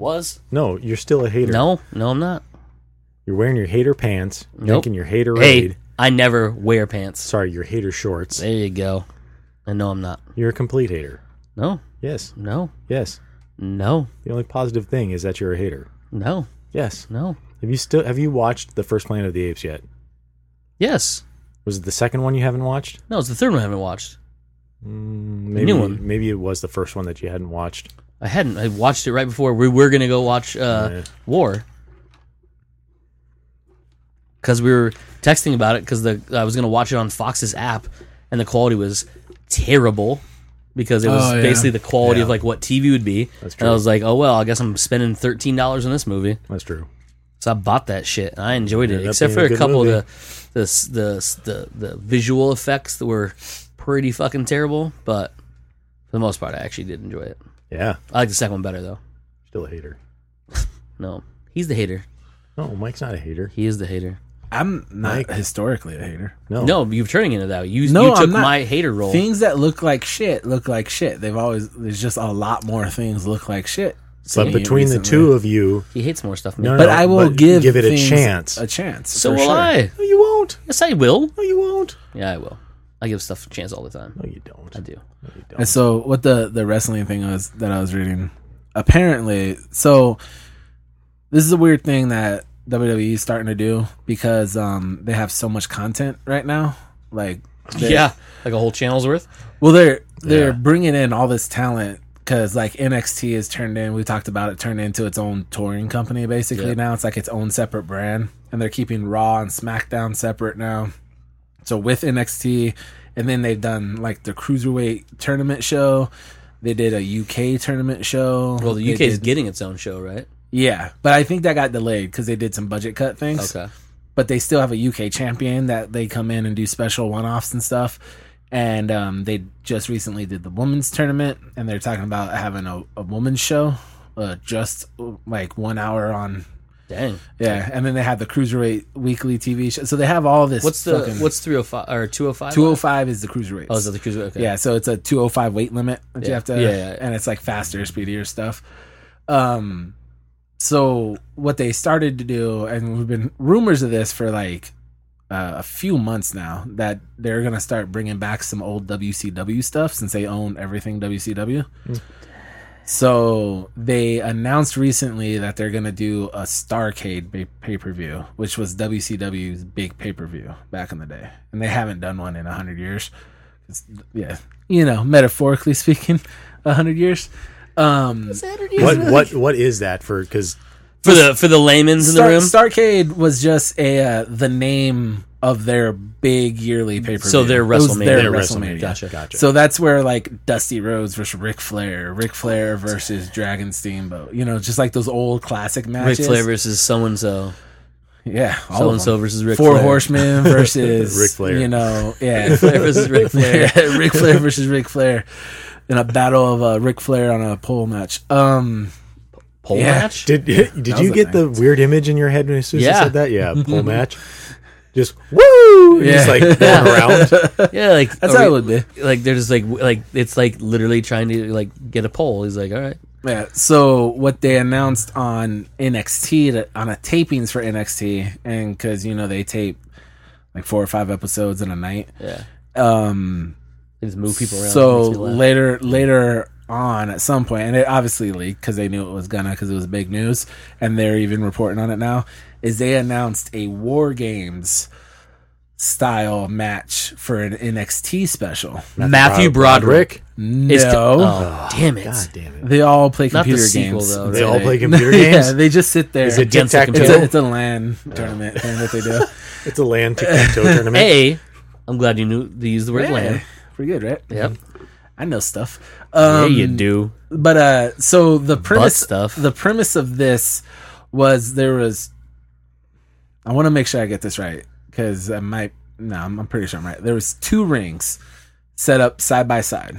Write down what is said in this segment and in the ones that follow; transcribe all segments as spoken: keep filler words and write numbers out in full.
Was. No, you're still a hater. No, no, I'm not. You're wearing your hater pants, Nope. drinking your hater Hey, raid. I never wear pants. Sorry, your hater shorts. There you go. And no, I'm not. You're a complete hater. No, Yes. no, Yes. no, The only positive thing is that you're a hater. no, Yes. no. Have you still have you watched the first Planet of the Apes yet? Yes. Was it the second one you haven't watched? No, it's the third one I haven't watched. Mm, maybe, new one. Maybe it was the first one that you hadn't watched. I hadn't. I watched it right before we were going to go watch uh, Yeah. War. Because we were texting about it because I was going to watch it on Fox's app, and the quality was terrible because it was Oh, yeah. basically the quality Yeah. of like what T V would be. That's And true. I was like, oh, well, I guess I'm spending thirteen dollars on this movie. That's true. So I bought that shit, and I enjoyed it, Ended up except being for a a good couple movie. of the the, the the the visual effects that were pretty fucking terrible. But for the most part, I actually did enjoy it. Yeah. I like the second one better, though. Still a hater. No, he's the hater. No, Mike's not a hater. He is the hater. I'm not Mike. historically a hater. No. No, you're turning into that. You, No, you took I'm not. my hater role. Things that look like shit look like shit. They've always there's just a lot more things look like shit. But See, between the recently. two of you, He hates more stuff than me. No, no, but I will but give give it a things chance. A chance. so for will sure. I. no, you won't. Yes, I will. No, you won't. Yeah, I will. I give stuff a chance all the time. No, you don't. I do. No, you don't. And so what the the wrestling thing was that I was reading, apparently, so this is a weird thing that W W E is starting to do because um they have so much content right now. Like they- Yeah, like a whole channel's worth. well they're they're Yeah. bringing in all this talent because like N X T is turned in. We talked about it turned into its own touring company basically Yeah. now. It's like its own separate brand, and they're keeping Raw and SmackDown separate now. So with N X T, and then they've done like the Cruiserweight tournament show. They did a U K tournament show. Well, the They U K is did- getting its own show, right? yeah, but I think that got delayed because they did some budget cut things. Okay. But they still have a U K champion that they come in and do special one-offs and stuff. And um, they just recently did the women's tournament, and they're talking about having a, a women's show, uh, just like one hour on. Dang. Yeah, and then they have the Cruiserweight weekly T V show. So they have all this. What's the fucking, what's three oh five or two oh five? two oh five is the Cruiserweight. Oh, is it the cruiser? Okay. Yeah, so it's a two oh five weight limit that you Yeah. have to, Yeah, yeah, yeah. and it's like faster, speedier stuff. Um, so what they started to do, and we've been rumors of this for like uh, a few months now, that they're gonna start bringing back some old W C W stuff since they own everything W C W. So they announced recently that they're gonna do a Starrcade pay per view, which was W C W's big pay per view back in the day, and they haven't done one in a hundred years. It's, yeah, you know, metaphorically speaking, a hundred years. Um, what what what is that for? Because For the for the layman's in the Star- room. Starrcade was just a uh, the name of their big yearly pay per view. So their WrestleMania. Their Their WrestleMania. WrestleMania. Gotcha. Gotcha. So that's where like Dusty Rhodes versus Ric Flair, Ric Flair versus Dragon Steamboat. You know, just like those old classic Ric matches. Flair versus so and so. yeah, all So of and so them. versus Ric Four Flair. Horsemen versus Ric Flair. You know, yeah, Ric Flair versus Ric Flair. Yeah, Ric Flair versus Ric Flair in a battle of uh, Ric Flair on a pole match. Um, Pole Yeah. match. did did was you a get the night. weird image in your head when Susan Yeah. said that? Yeah, pole match. Just woo! Yeah. Just like going around. Yeah, like That's are how we- it would be. Like they're just like like it's like literally trying to like get a pole. He's like, all right. Yeah. So what they announced on N X T to, on a tapings for N X T, and because you know they tape like four or five episodes in a night. Yeah, Um. they just move people around. So It makes me laugh. later, later on, at some point, and it obviously leaked because they knew it was gonna, because it was big news, and they're even reporting on it now. Is they announced a War Games style match for an N X T special. Matthew Broderick. No, is oh, damn it. God damn it! they all play Not the computer sequel, games. though, They right? all play computer games. Yeah, they just sit there. Is it Against tic tac the it's, a, toe? it's a LAN tournament thing that they do. It's a land tic tac toe tournament. A, I'm glad you knew to use the word Yeah, land. pretty good, right? Yep. I know stuff. Yeah, Um, you do. But uh, so the premise stuff. the premise of this was there was. I want to make sure I get this right because I might. No, I'm, I'm pretty sure I'm right. There was two rings set up side by side,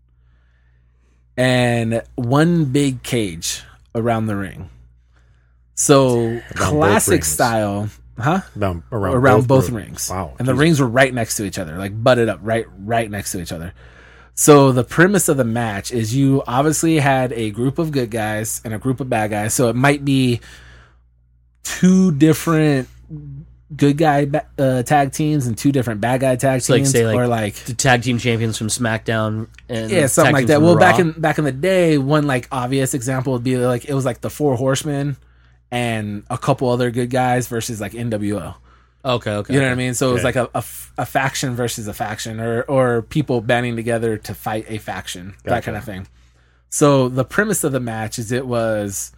and one big cage around the ring. So both classic rings. style, huh? Around, around, around both, both rings. Wow. And the Jesus. rings were right next to each other, like butted up right right next to each other. So the premise of the match is you obviously had a group of good guys and a group of bad guys. So it might be two different good guy uh, tag teams and two different bad guy tag So, like, teams, say, like, or like The tag team champions from SmackDown and yeah, something tag like teams that. from Well, Raw. back in back in the day, one like obvious example would be like it was like the Four Horsemen and a couple other good guys versus like N W O. Okay, okay. You know okay. what I mean? So it was Okay. like a, a f- a faction versus a faction, or or people banding together to fight a faction, that Gotcha. kind of thing. So the premise of the match is it was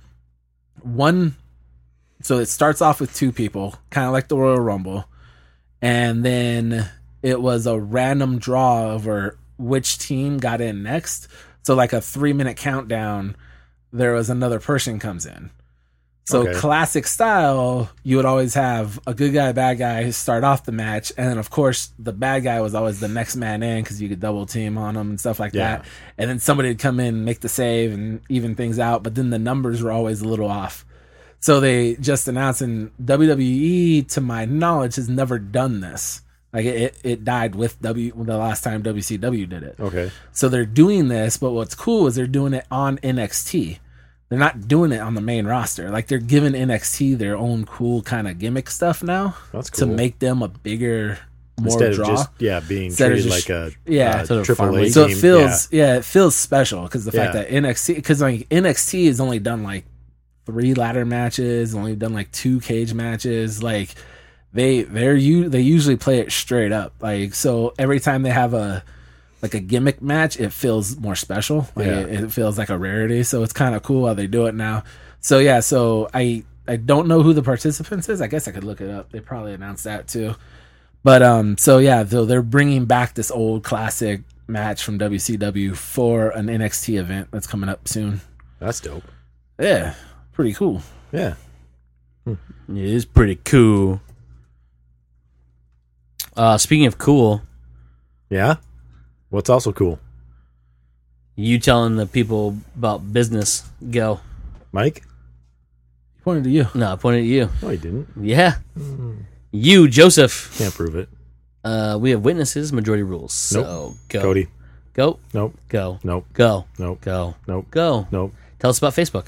one. So it starts off with two people, kind of like the Royal Rumble, and then it was a random draw over which team got in next. So like a three minute countdown, there was another person comes in. So Okay. classic style, you would always have a good guy, bad guy start off the match, and then of course the bad guy was always the next man in because you could double team on them and stuff like Yeah. that. And then somebody would come in, make the save, and even things out. But then the numbers were always a little off. So they just announced, and W W E, to my knowledge, has never done this. Like it, it died with W the last time W C W did it. Okay. So they're doing this, but what's cool is they're doing it on N X T. They're not doing it on the main roster. Like they're giving N X T their own cool kind of gimmick stuff now That's to cool. make them a bigger, more Instead draw. of just yeah being Instead of treated just- like a yeah. uh, Instead of triple A farmers. so team. it feels yeah. it feels special because the fact Yeah. that N X T because like N X T has only done like three ladder matches, only done like two cage matches. Like they they're you they usually play it straight up. Like so every time they have a like a gimmick match, it feels more special. Like Yeah. it, it feels like a rarity. So it's kind of cool how they do it now. So yeah, so I I don't know who the participants is. I guess I could look it up. They probably announced that too. But um, so yeah, so they're bringing back this old classic match from W C W for an N X T event that's coming up soon. That's dope. Yeah, pretty cool. Yeah. It is pretty cool. Uh, speaking of cool, Yeah. What's also cool, you telling the people about business. Go. Mike? Pointed to you. No, I pointed at you. No, he didn't. Yeah. You, Joseph. Can't prove it. Uh, we have witnesses. Majority rules. So go. Cody. Go. Nope. Go. Nope. Go. Nope. Go. Nope. Go. Nope. Tell us about Facebook.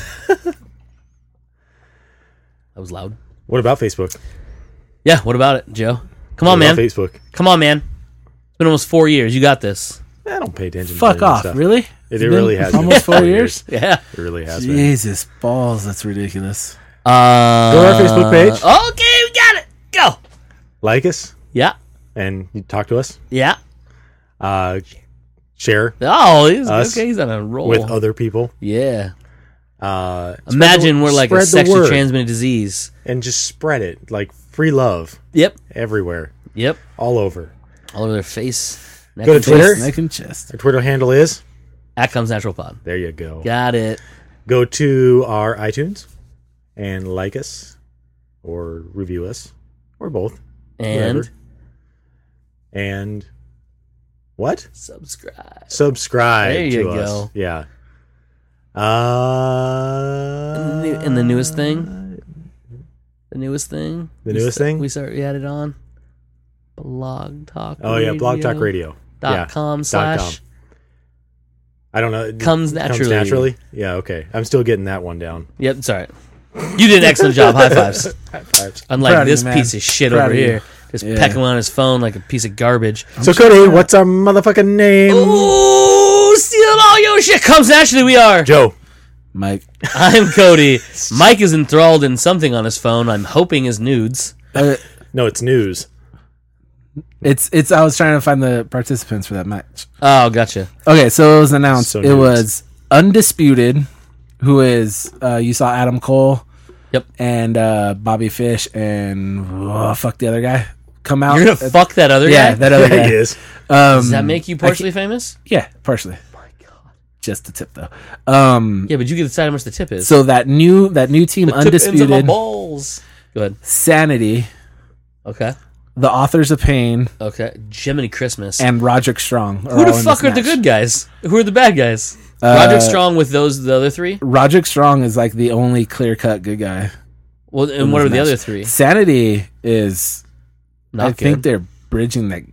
That was loud. What about Facebook? Yeah. What about it, Joe? Come What on, man. about Facebook. Come on, man. It's been almost four years. You got this. I don't pay attention. to Fuck that off. stuff. Really? It, It's it been really has been almost four years. Yeah. It really has been. Jesus balls, that's ridiculous. Uh, Go to our Facebook page. Okay, we got it. Go. Like us Yeah. and you talk to us. Yeah. Uh, share Oh, he's Us okay. He's on a roll. with other people. yeah. Uh, spread Imagine the- we're like a spread the sexually word transmitted disease. and just spread it like free love Yep. everywhere, Yep. all over. All over their face. neck Go to and Twitter. chest. Neck and chest. Our Twitter handle is. At Comes Natural Pod. There you go. Got it. Go to our iTunes and like us or review us or both. And Whatever. And what? subscribe. Subscribe There to you us. go. Yeah. Uh, And the, new, and the newest thing. The newest thing. The we newest sta- thing? We start. We added on. Blog Talk. Oh yeah, Blog Talk Radio. Dot yeah. com Dot slash com. I don't know. It Comes naturally. Comes naturally. Yeah. Okay. I'm still getting that one down. Yep, it's all right. You did an excellent job. High fives. High fives. Unlike Proud of this you, man. piece of shit Proud over of you. here, just Yeah. pecking on his phone like a piece of garbage. So Cody, what's our motherfucking name? Ooh, stealing all your shit comes naturally. We are. Joe. Mike. I'm Cody. Mike is enthralled in something on his phone. I'm hoping is nudes. Uh, No, it's news. it's it's. I was trying to find the participants for that match. Oh, gotcha. Okay, so it was announced. So it nudes. was Undisputed, who is uh, you saw Adam Cole. Yep. And uh, Bobby Fish and oh, fuck the other guy come out. You're gonna Uh, fuck that other yeah, guy. that other Yeah, guy. he is. Um, Does that make you partially famous? Yeah, partially. my God, just the tip though. Um, Yeah, but you can decide how much the tip is. so that new that new team the tip ends of my Undisputed, balls. Go ahead. Sanity, Okay. the Authors of Pain, Okay. Jiminy Christmas. and Roderick Strong. Who the fuck are the good guys? Who are the bad guys? Uh, Roderick Strong with those the other three. Roderick Strong is like the only clear cut good guy. Well, in and what this are the match. other three? Sanity is. Not I good. think they're bridging that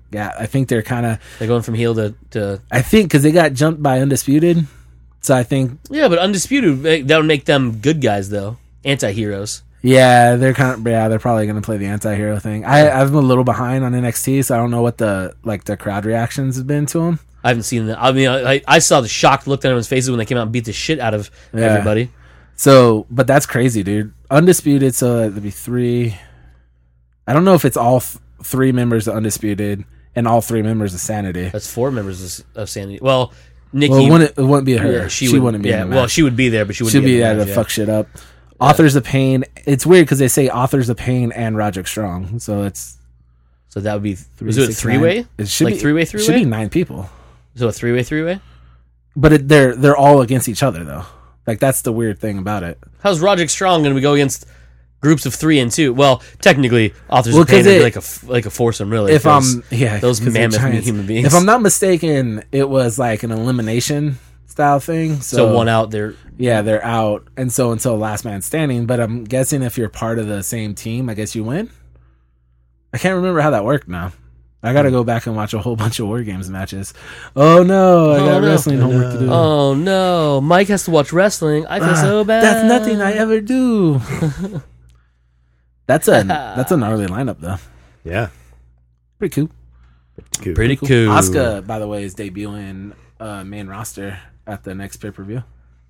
gap. I think they're kind of. They're going from heel to, to I think because they got jumped by Undisputed, so I think. Yeah, but Undisputed, that would make them good guys though, anti-heroes. Yeah, they're kind of. Yeah, they're probably going to play the anti-hero thing. I, I'm a little behind on N X T, so I don't know what the like the crowd reactions have been to them. I haven't seen that. I mean, I, I saw the shocked look on everyone's faces when they came out and beat the shit out of Yeah. everybody. So, but that's crazy, dude. Undisputed, so that'd be three. I don't know if it's all th- three members of Undisputed and all three members of Sanity. That's four members of, of Sanity. Well, Nikki, Well, it wouldn't, it wouldn't be her. yeah, she, she, would, wouldn't be. Yeah, in the well, match. she would be there, but she She'd wouldn't be in the there to match, yeah. fuck shit up. Authors of Pain. It's weird because they say Authors of Pain and Roderick Strong, so it's So that would be three, was it a six, three way? nine. It should like be three-way, it three-way? Should be nine people, So a three way, three way. but it, they're they're all against each other though. Like that's the weird thing about it. How's Roderick Strong going to go against groups of three and two? Well, technically, authors Well, of pain 'cause would be it- like a f- like a foursome, really. If because I'm yeah, those 'cause they're mammoth giants. human beings. If I'm not mistaken, it was like an elimination style thing. So, so one out there, yeah, they're out, and so until last man standing. But I'm guessing if you're part of the same team, I guess you win. I can't remember how that worked now. I got to go back and watch a whole bunch of War Games matches. Oh no, I Oh, got no. wrestling homework to do. oh no, Mike has to watch wrestling. I feel Ah, so bad. That's nothing I ever do. that's a that's a gnarly lineup though. Yeah. Pretty cool. Cool. Pretty cool. Asuka, by the way, is debuting uh, main roster at the next pay per view.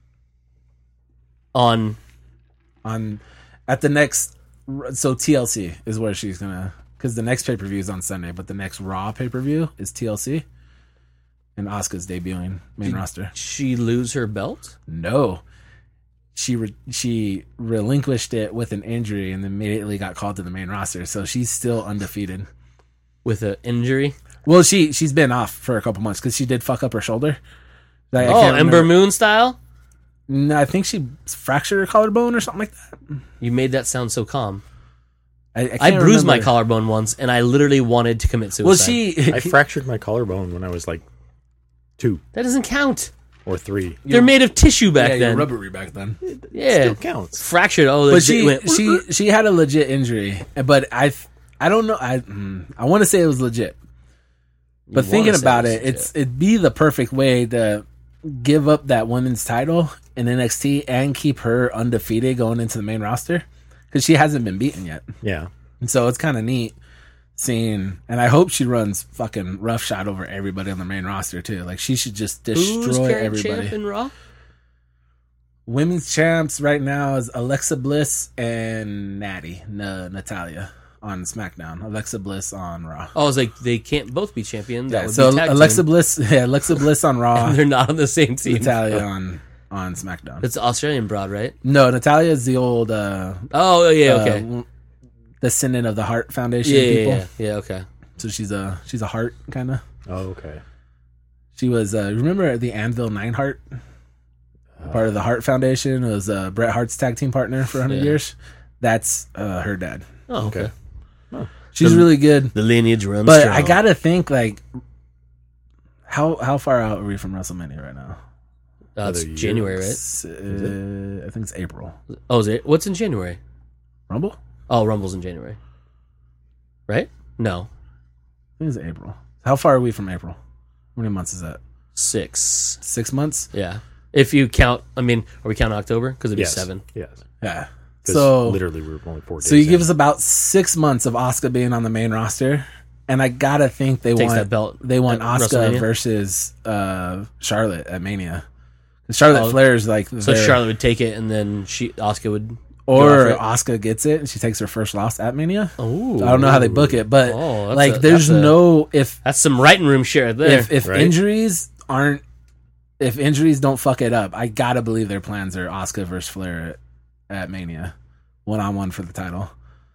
on. On at the next, so T L C is where she's gonna, because the next pay per view is on Sunday, but the next Raw pay per view is T L C, and Asuka's debuting main roster. She lose her belt? No, she re- she relinquished it with an injury and immediately got called to the main roster, so she's still undefeated. With an injury? Well, she she's been off for a couple months because she did fuck up her shoulder. Like, I Oh, can't Ember remember- Moon style? No, I think she fractured her collarbone or something like that. You made that sound so calm. I, I, can't I bruised my remember. collarbone once, and I literally wanted to commit suicide. Well, she I fractured my collarbone when I was like two That doesn't count. or three. They're made of tissue back yeah, then. you're rubbery back then. Yeah. Still counts. Fractured. Oh, But they she went, she she had a legit injury, but I I don't know. I mm, I want to say it was legit, but You thinking wanna say about it was it, it's it'd be the perfect way to give up that women's title in N X T and keep her undefeated going into the main roster because she hasn't been beaten yet. Yeah. And so it's kind of neat seeing, and I hope she runs fucking roughshod over everybody on the main roster too. Like she should just Who's destroy current everybody. champ in Raw? Women's champs right now is Alexa Bliss and Natty Na- Natalia on SmackDown. Alexa Bliss on Raw. Oh, I was like, they can't both be champion. That Yeah, would so be tag Alexa team. Bliss, yeah, Alexa Bliss on Raw. They're not on the same team. Natalia on on SmackDown. It's the Australian broad, right? No, Natalia is the old uh, Oh, yeah, okay. uh, descendant of the Hart Foundation yeah, yeah, people. yeah, yeah, okay. So she's a she's a Hart kind of. Oh, okay. She was uh, remember the Anvil Nine Hart, part of the Hart Foundation. It was uh, Bret Hart's tag team partner for one hundred Yeah. years. That's uh, her dad. Oh, okay. Okay. She's The- really good. The lineage runs But strong. I gotta think like, how how far out are we from WrestleMania right now? Uh, it's Another year. January, right? It's, uh, I think it's April. Oh, is it? What's in January? Rumble? Oh, Rumble's in January. Right? No. I think it's April. How far are we from April? How many months is that? Six. Six months? Yeah. If you count, I mean, are we counting October? Because it'd be Yes. seven. Yes. Yeah. 'Cause So literally we were only four days. so you in. give us about six months of Asuka being on the main roster, and I gotta think they Takes want that belt they want at Asuka WrestleMania? versus uh, Charlotte at Mania. Charlotte Oh, Flair is like So their- Charlotte would take it, and then she Asuka would. or go Asuka gets it and she takes her first loss at Mania. Oh, I don't know how they book it, but Oh, that's like a- there's that's a- no if That's some writing room share there. if if right? injuries aren't if injuries don't fuck it up, I gotta believe their plans are Asuka versus Flair at, at Mania, one on one for the title.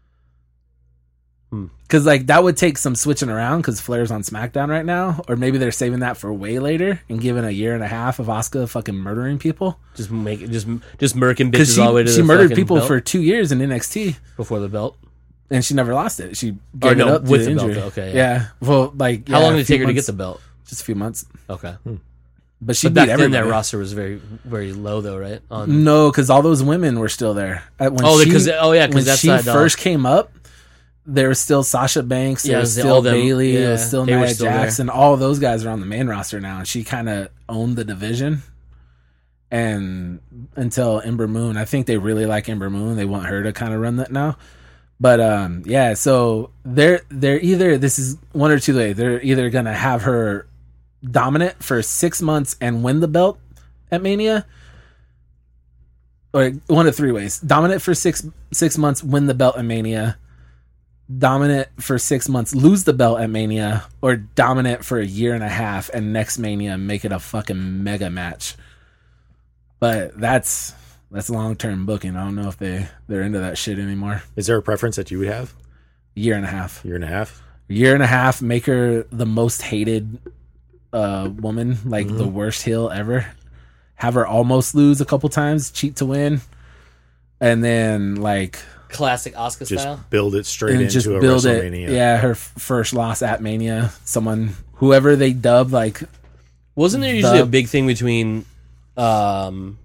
Hmm. Because like that would take some switching around because Flair's on SmackDown right now, or maybe they're saving that for way later and giving a year and a half of Asuka fucking murdering people just make it, just just murking because bitches she all the way to she the murdered fucking people belt for two years in N X T. before the belt. And she never lost it. She Or gave no, it up to with the the belt, injury. though. Okay, yeah. yeah. Well, like How yeah, long a did it few take her to get months. the belt? Just a few months. Okay, But she but beat back then everybody. that roster was very very low though, right? On No, because all those women were still there. Uh, When Oh, she, because- oh, yeah, 'cause when that's she not, uh, first came up, there was still Sasha Banks, there Yeah, was the- still all them- Bailey, there was yeah, still they were Nia still there. Jackson. All those guys are on the main roster now, and she kind of owned the division. And until Ember Moon, I think they really like Ember Moon. They want her to kind of run that now. But um, yeah, so they're they're either this is one or two ways. They're either gonna have her dominant for six months and win the belt at Mania, or one of three ways: dominant for six six months, win the belt at Mania; dominant for six months, lose the belt at Mania; or dominant for a year and a half and next Mania make it a fucking mega match. But that's that's long term booking. I don't know if they they're into that shit anymore. Is there a preference that you would have? Year and a half, Year and a half. year and a half, make her the most hated uh, woman, like the worst heel ever. Have her almost lose a couple times, cheat to win, and then like Classic Asuka Just style. build it straight and into just a build WrestleMania. it. Yeah, her f- first loss at Mania, someone whoever they dub like Wasn't there usually The- a big thing between um,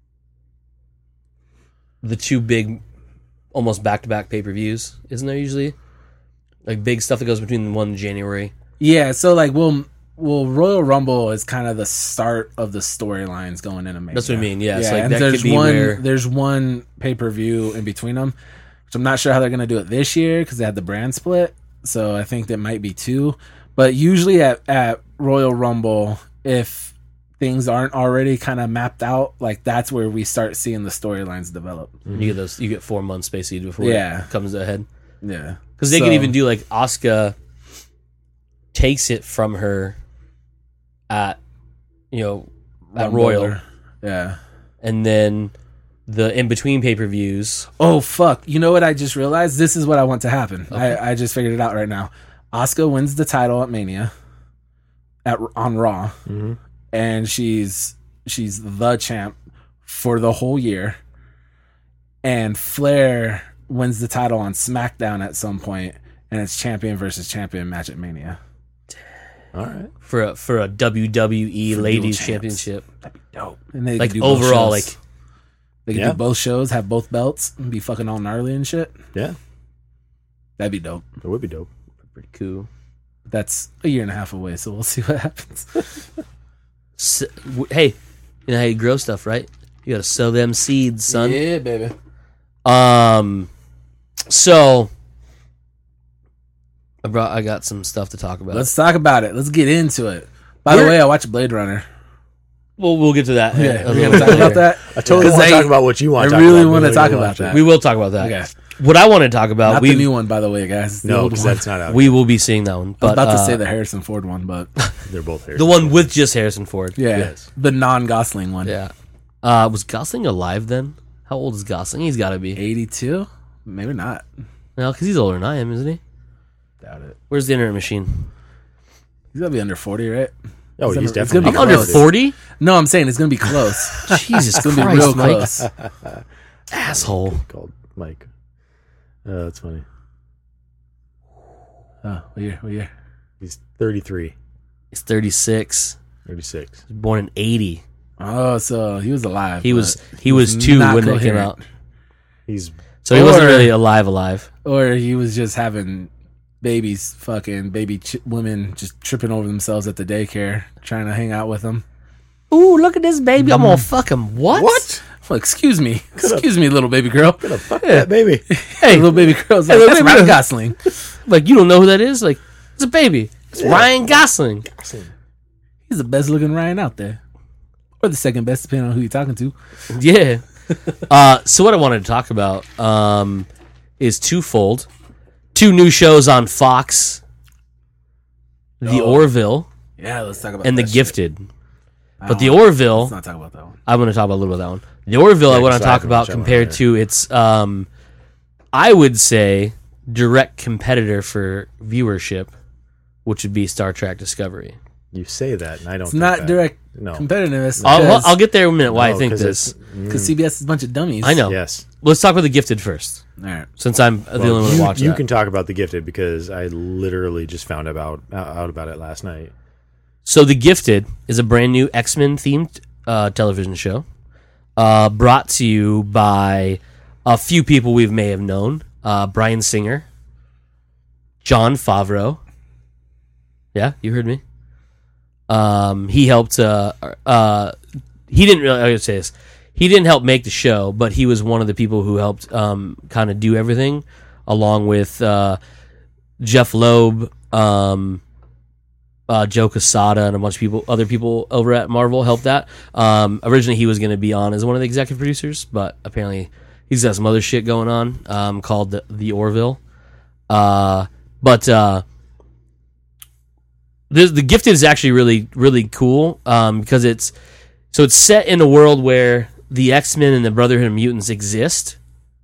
the two big, almost back-to-back pay-per-views? Isn't there usually like big stuff that goes between one in January? yeah. So like we'll. Well, Royal Rumble is kind of the start of the storylines going into Mania. That's what I mean, yeah, it's like and that there's could be one. where- There's one pay per view in between them, which I'm not sure how they're going to do it this year because they had the brand split. So I think that might be two. But usually at at Royal Rumble, if things aren't already kind of mapped out, like that's where we start seeing the storylines develop. You get those. You get four months basically before Yeah. it comes ahead. Yeah, Because they So- could even do like Asuka takes it from her at you know at Rumble Royal, or- Yeah. and then the in between pay per views. Oh fuck! You know what I just realized? This is what I want to happen. I, I just figured it out right now. Asuka wins the title at Mania, at on Raw, Mhm. and she's she's the champ for the whole year. And Flair wins the title on SmackDown at some point, and it's champion versus champion match at Mania. All right. For a, for a W W E For Ladies dual champs. Championship, That'd be dope. And they like could do both overall, shows. like they could Yeah. do both shows, have both belts, and be fucking all gnarly and shit. Yeah, That'd be dope. that would be dope. pretty cool. That's a year and a half away, so we'll see what happens. S- w- hey, you know how you grow stuff, right? You got to sow them seeds, son. Yeah, baby. Um, so I brought. I got some stuff to talk about. Let's talk about it. Let's get into it. By the We're- way, I watched Blade Runner. well, we'll get to that. Yeah, a we're little gonna bit talk about later. that. I totally 'Cause want to I- talk about what you want. I to talk really about. wanna but talk we about watch it. that. We will talk about that. Okay. What I want to talk about, Not we the new one, by the way, guys. It's the No, old because one. that's not out. we will be seeing that one. I was But about to uh, say the Harrison Ford one, but They're both here. the one with just Harrison Ford. yeah, Yes. the non-Gosling one. Yeah. Uh, was Gosling alive then? How old is Gosling? He's got to be. eighty-two? Maybe not. No, because he's older than I am, isn't he? Doubt it. Where's the internet machine? He's gonna be under forty, right? Oh, It's he's gonna- it's definitely. gonna I'm be under close. forty. No, I'm saying it's gonna be close. Jesus It's gonna be Christ, real Mike. close. Asshole. Called Mike. Uh, that's funny. Oh, what year? What year? He's thirty-three, He's thirty-six. thirty-six. Born in eighty. Oh, so he was alive. He but- was he was two not when it came coherent. out. He's So he wasn't Or- really alive alive. Or he was just having babies, fucking baby ch- women just tripping over themselves at the daycare, trying to hang out with them. Ooh, look at this baby. I'm gonna fuck him. What? what? Well, excuse me. Excuse me, little baby girl. Gonna fuck that baby. Hey, Little baby girl's like, Hey, that's little Ryan baby- Gosling. like you don't know who that is? Like it's a baby. It's Yeah. Ryan Gosling. He's the best looking Ryan out there. Or the second best, depending on who you're talking to. Yeah. uh, so what I wanted to talk about um, is twofold. Two new shows on Fox: The Oh. Orville Yeah, let's talk about and The that shit. Gifted. I But don't The wanna- Orville, Let's not talk about that one. I want to talk about a little bit about that one. The Orville, Yeah, I want 'cause to I talk haven't about watched that one compared either. to its, um, I would say, direct competitor for viewership, which would be Star Trek Discovery. You say that, and I don't. It's think not that. direct No. competitiveness. I'll, because- I'll get there in a minute why I No, think 'cause this. it's- Because C B S is a bunch of dummies. I know. Yes. Let's talk about The Gifted first, All right. since I'm the Well, only one you, to watch you that. can talk about The Gifted because I literally just found about out about it last night. So The Gifted is a brand new X-Men themed uh, television show, uh, brought to you by a few people we may have known. Uh, Bryan Singer, Jon Favreau. Yeah, you heard me. Um, he helped. Uh, uh, he didn't really. I would say this. He didn't help make the show, but he was one of the people who helped um, kind of do everything, along with uh, Jeff Loeb, um, uh, Joe Quesada, and a bunch of people, other people over at Marvel helped that. Um, originally, he was going to be on as one of the executive producers, but apparently he's got some other shit going on um, called the, the Orville. Uh, but uh, the, the Gifted is actually really, really cool um, because it's so it's set in a world where the X-Men and the Brotherhood of Mutants exist,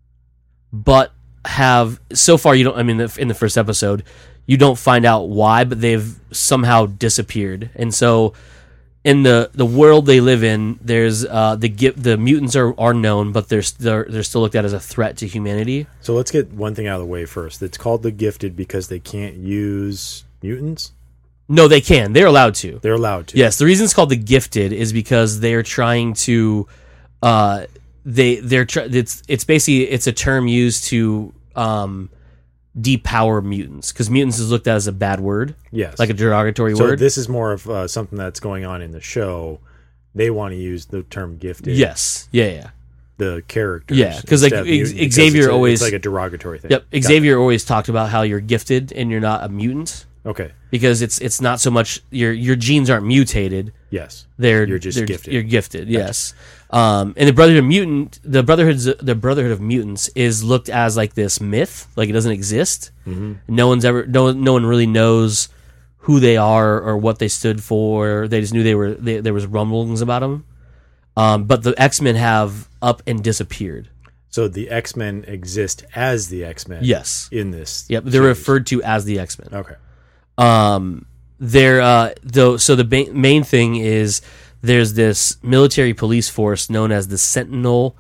but have so far you don't. I mean, in the first episode, you don't find out why, but they've somehow disappeared. And so, in the, the world they live in, there's uh, the the mutants are, are known, but they're, they're they're still looked at as a threat to humanity. So let's get one thing out of the way first. It's called the Gifted because they can't use mutants. No, they can. They're allowed to. They're allowed to. Yes, the reason it's called the Gifted is because they're trying to. Uh, they they're tr- it's it's basically it's a term used to um, depower mutants because mutants is looked at as a bad word, yes, like a derogatory so word. This is more of uh, something that's going on in the show. They want to use the term gifted. Yes, yeah, yeah, the characters. yeah, because like mutant, X- Xavier it's a, always it's like a derogatory thing. Yep, Got Xavier it. always talked about how you're gifted and you're not a mutant. Okay. Because it's it's not so much your your genes aren't mutated. Yes. They're you're just they're, gifted. You're gifted. Gotcha. Yes. Um, and the Brotherhood of Mutant, the Brotherhood's the Brotherhood of Mutants is looked as like this myth, like it doesn't exist. Mm-hmm. No one's ever no no one really knows who they are or what they stood for. They just knew they were they, there was rumblings about them. Um, but the X-Men have up and disappeared. So the X-Men exist as the X-Men. Yes. In this. Yep. They're series. referred to as the X-Men. Okay. Um, they're uh, though. So the ba- main thing is there's this military police force known as the Sentinel,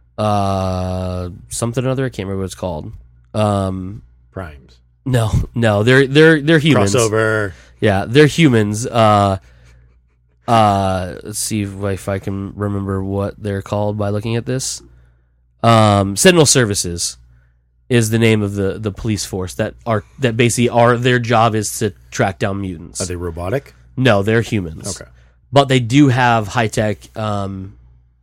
uh, something or other. I can't remember what it's called. Um, Primes. no, no, they're they're they're humans. Crossover. Yeah, they're humans. Uh, uh, let's see if, if I can remember what they're called by looking at this. Um, Sentinel Services is the name of the, the police force that are that basically are their job is to track down mutants. Are they robotic? No, they're humans. Okay. But they do have high tech um,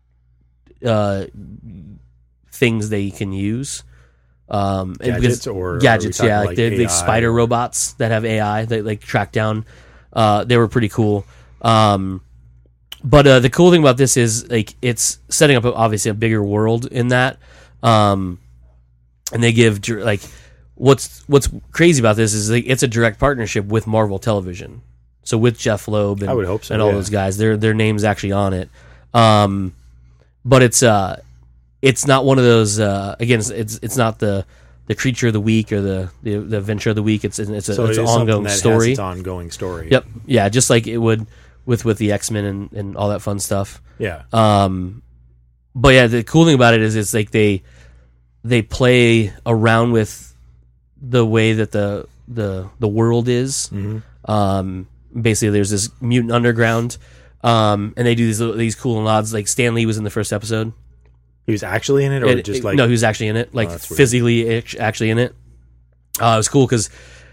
uh, things they can use. Um, and Gadgets because- or gadgets, are we yeah, talking like they're like like A I spider or- robots that have A I that like track down. Uh, they were pretty cool. Um, but uh, the cool thing about this is like it's setting up obviously a bigger world in that. Um, and they give dir- like what's what's crazy about this is like it's a direct partnership with Marvel Television. So with Jeff Loeb and, I would hope so, and all yeah. those guys, their their names actually on it. Um, but it's uh, it's not one of those. Uh, again, it's, it's it's not the the creature of the week or the the, the adventure of the week. It's it's a So it's it an is something ongoing that has story. its ongoing story. Yep, yeah, just like it would with with the X-Men and, and all that fun stuff. Yeah. Um, but yeah, the cool thing about it is it's like they they play around with the way that the the the world is. Mm-hmm. Um, basically, there's this mutant underground, um, and they do these little- these cool nods. Like Stan Lee was in the first episode. He was actually in it, or And- just like no, he was actually in it, like that's weird. physically act- actually in it. Uh, it was cool because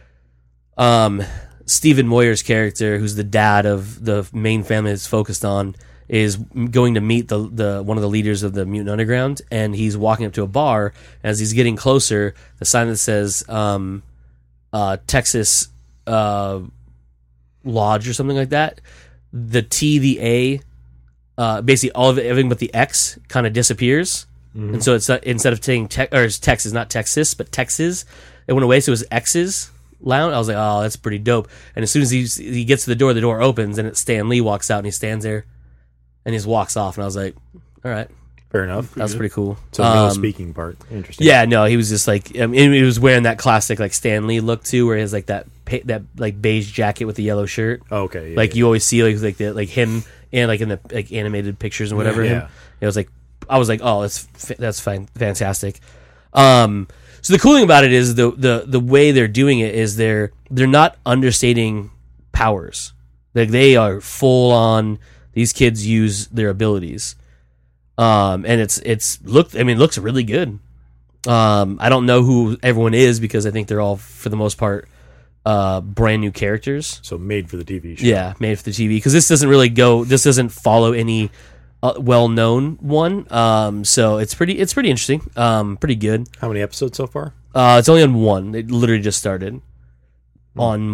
um, Stephen Moyer's character, who's the dad of the main family it's focused on, is going to meet the the one of the leaders of the Mutant Underground, and he's walking up to a bar. As he's getting closer, the sign that says um, uh, Texas uh, Lodge or something like that, the T, the A, uh, basically all of it, everything but the X kind of disappears. Mhm. And so it's not, instead of saying te- or it's Texas, not Texas, but Texas, it went away. So it was X's lounge. I was like, oh, that's pretty dope. And as soon as he he gets to the door, the door opens, and it's Stan Lee walks out, and he stands there, and he just walks off. And I was like, all right, fair enough. that was pretty cool. So no Um, speaking part. Interesting. Yeah, no, he was just like, I mean, he was wearing that classic like Stan Lee look too, where he has like that pa- that like beige jacket with the yellow shirt. Oh, okay. Yeah, like yeah. you always see like like the like him and like in the like animated pictures and whatever. Yeah. Him. It was like I was like, oh, that's fa- that's fine, fantastic. Um, so the cool thing about it is the the the way they're doing it is they're they're not understating powers. Like they are full on. These kids use their abilities, um, and it's it's look. I mean, it looks really good. Um, I don't know who everyone is because I think they're all for the most part uh, brand new characters. So made for the T V show. Yeah, made for the T V because this doesn't really go. This doesn't follow any uh, well-known one. Um, so it's pretty. It's pretty interesting. Um, pretty good. How many episodes so far? Uh, it's only on one. It literally just started on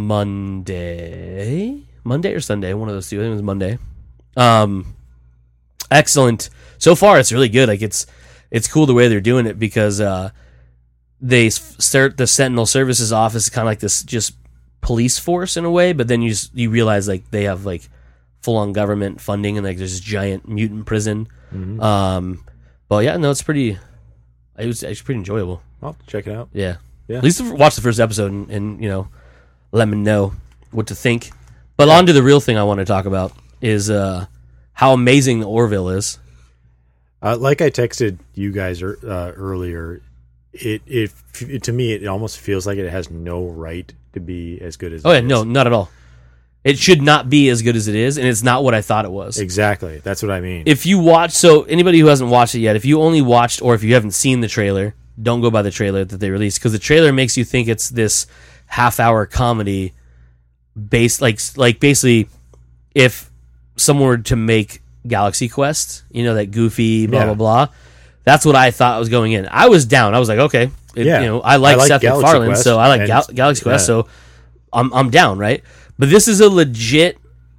Monday, Monday or Sunday, one of those two. I think it was Monday. Um, excellent. So far, it's really good. Like it's it's cool the way they're doing it because uh, they s- start the Sentinel Services office kind of like this just police force in a way, but then you just, you realize like they have like full on government funding and like there's this giant mutant prison. Mm-hmm. Um, but yeah, no, it's pretty. It was actually pretty enjoyable. I'll check it out. Yeah. Yeah. At least watch the first episode and, and you know, let me know what to think. But on to the real thing I want to talk about is uh, how amazing Orville is. Uh, like I texted you guys er, uh, earlier, it, it it to me it almost feels like it has no right to be as good as. Oh it yeah, no, is. not at all. It should not be as good as it is, and it's not what I thought it was. Exactly, that's what I mean. If you watch, so anybody who hasn't watched it yet, if you only watched or if you haven't seen the trailer, don't go by the trailer that they released because the trailer makes you think it's this half-hour comedy based, like like basically, if someone were to make Galaxy Quest, you know, that goofy blah Yeah. blah blah. That's what I thought was going in. I was down. I was like, okay, it, Yeah. you know, I like, I like Seth Galaxy MacFarlane, Quest, so I like and- Gal- Galaxy Quest, yeah. so I'm I'm down, right? But this is a legit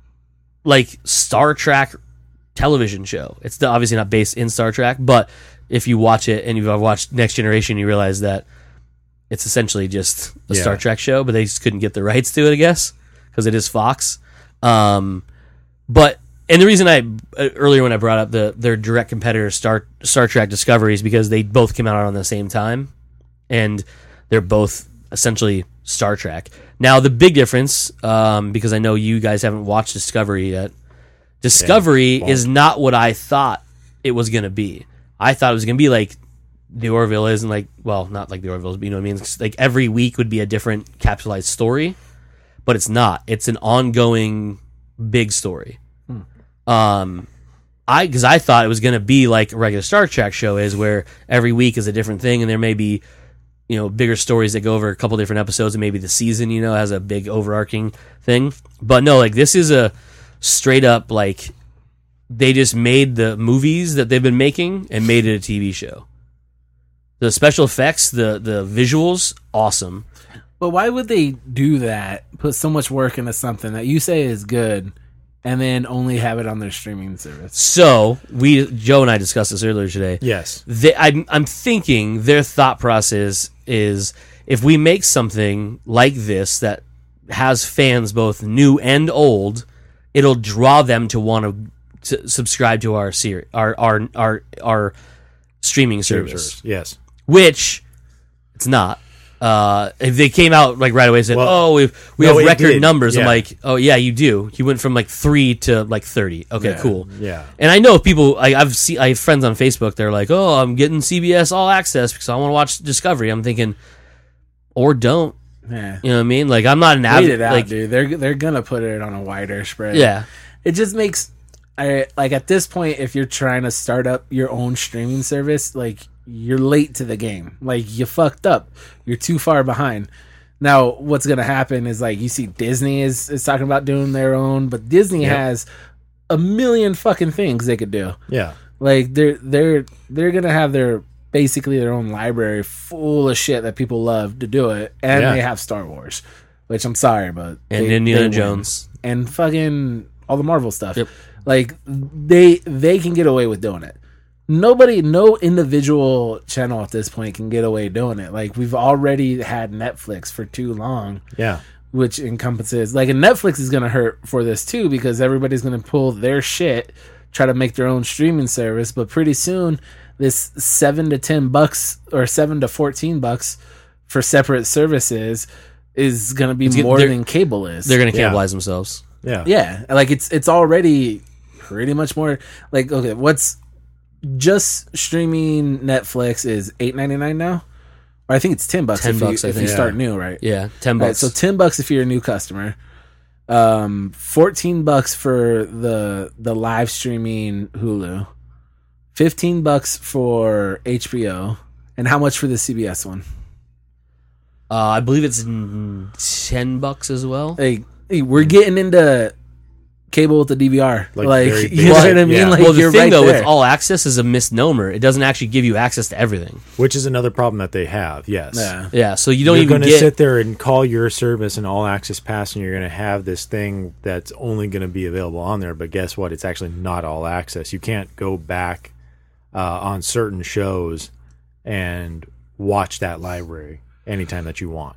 like Star Trek television show. It's the, obviously not based in Star Trek, but if you watch it and you've watched Next Generation, you realize that it's essentially just a Yeah. Star Trek show, but they just couldn't get the rights to it, I guess, because it is Fox. Um, but and the reason I uh, earlier when I brought up the their direct competitor Star Star Trek Discovery is because they both came out on the same time, and they're both essentially Star Trek. Now the big difference, um, because I know you guys haven't watched Discovery yet. Discovery won't. is not what I thought it was going to be. I thought it was going to be like the Orville is, and like, well, not like the Orville, but you know what I mean? It's like every week would be a different capsulized story, but it's not. It's an ongoing big story. Hmm. Um, I because I thought it was going to be like a regular Star Trek show is, where every week is a different thing, and there may be, you know, bigger stories that go over a couple different episodes, and maybe the season, you know, has a big overarching thing. But no, like this is a straight up like they just made the movies that they've been making and made it a T V show. The special effects, the the visuals, awesome. But why would they do that? Put so much work into something that you say is good, and then only have it on their streaming service? So we, Joe and I discussed this earlier today. yes, They, I'm, I'm thinking their thought process is if we make something like this that has fans both new and old, it'll draw them to want to subscribe to our series, our our our our streaming service, yes. which it's not. Uh, if they came out like right away and said, Well, "Oh, we we no, have it record did. numbers," I'm Yeah. like, "Oh yeah, you do. You went from like three to like thirty. Okay, Yeah. cool." Yeah. And I know people. I, I've seen. I have friends on Facebook. They're like, "Oh, I'm getting C B S All Access because I want to watch Discovery." I'm thinking, or don't. Yeah. You know what I mean? Like I'm not an Wait avid. it out, Like dude. They're they're gonna put it on a wider spread. yeah, It just makes I like at this point, if you're trying to start up your own streaming service, like you're late to the game. Like you fucked up. You're too far behind. Now, what's gonna happen is like you see Disney is, is talking about doing their own, but Disney Yep. has a million fucking things they could do. Yeah. Like they're they're they're gonna have their basically their own library full of shit that people love to do it, and Yeah. they have Star Wars, which I'm sorry, but and they- Indiana they win. Jones. And fucking all the Marvel stuff. Yep. Like they they can get away with doing it. Nobody, no individual channel at this point can get away doing it. Like we've already had Netflix for too long, Yeah. which encompasses like, and Netflix is going to hurt for this too because everybody's going to pull their shit, try to make their own streaming service. But pretty soon, this seven to ten bucks or seven to fourteen bucks for separate services is going to be It's get- more they're- than cable is. They're gonna Yeah. cannibalize themselves. Yeah. Yeah, like it's it's already pretty much more like okay, what's just streaming Netflix is eight ninety nine now, or I think it's ten bucks ten if bucks, you, I if you think. start Yeah. new, right? Yeah, ten Right, bucks. so ten bucks if you're a new customer, um, fourteen bucks for the the live streaming Hulu, fifteen bucks for H B O, and how much for the C B S one? Uh, I believe it's mm, ten bucks as well. Like, hey, we're getting into cable with the D V R. Like, Like, very you know basic, what I mean? yeah. Like, Well, the you're thing right though there. with all access is a misnomer. It doesn't actually give you access to everything. Which is another problem that they have. Yes. Yeah. Yeah, so you don't You're even going to get. sit there and call your service an all access pass, and you're going to have this thing that's only going to be available on there. But guess what? It's actually not all access. You can't go back uh, on certain shows and watch that library anytime that you want.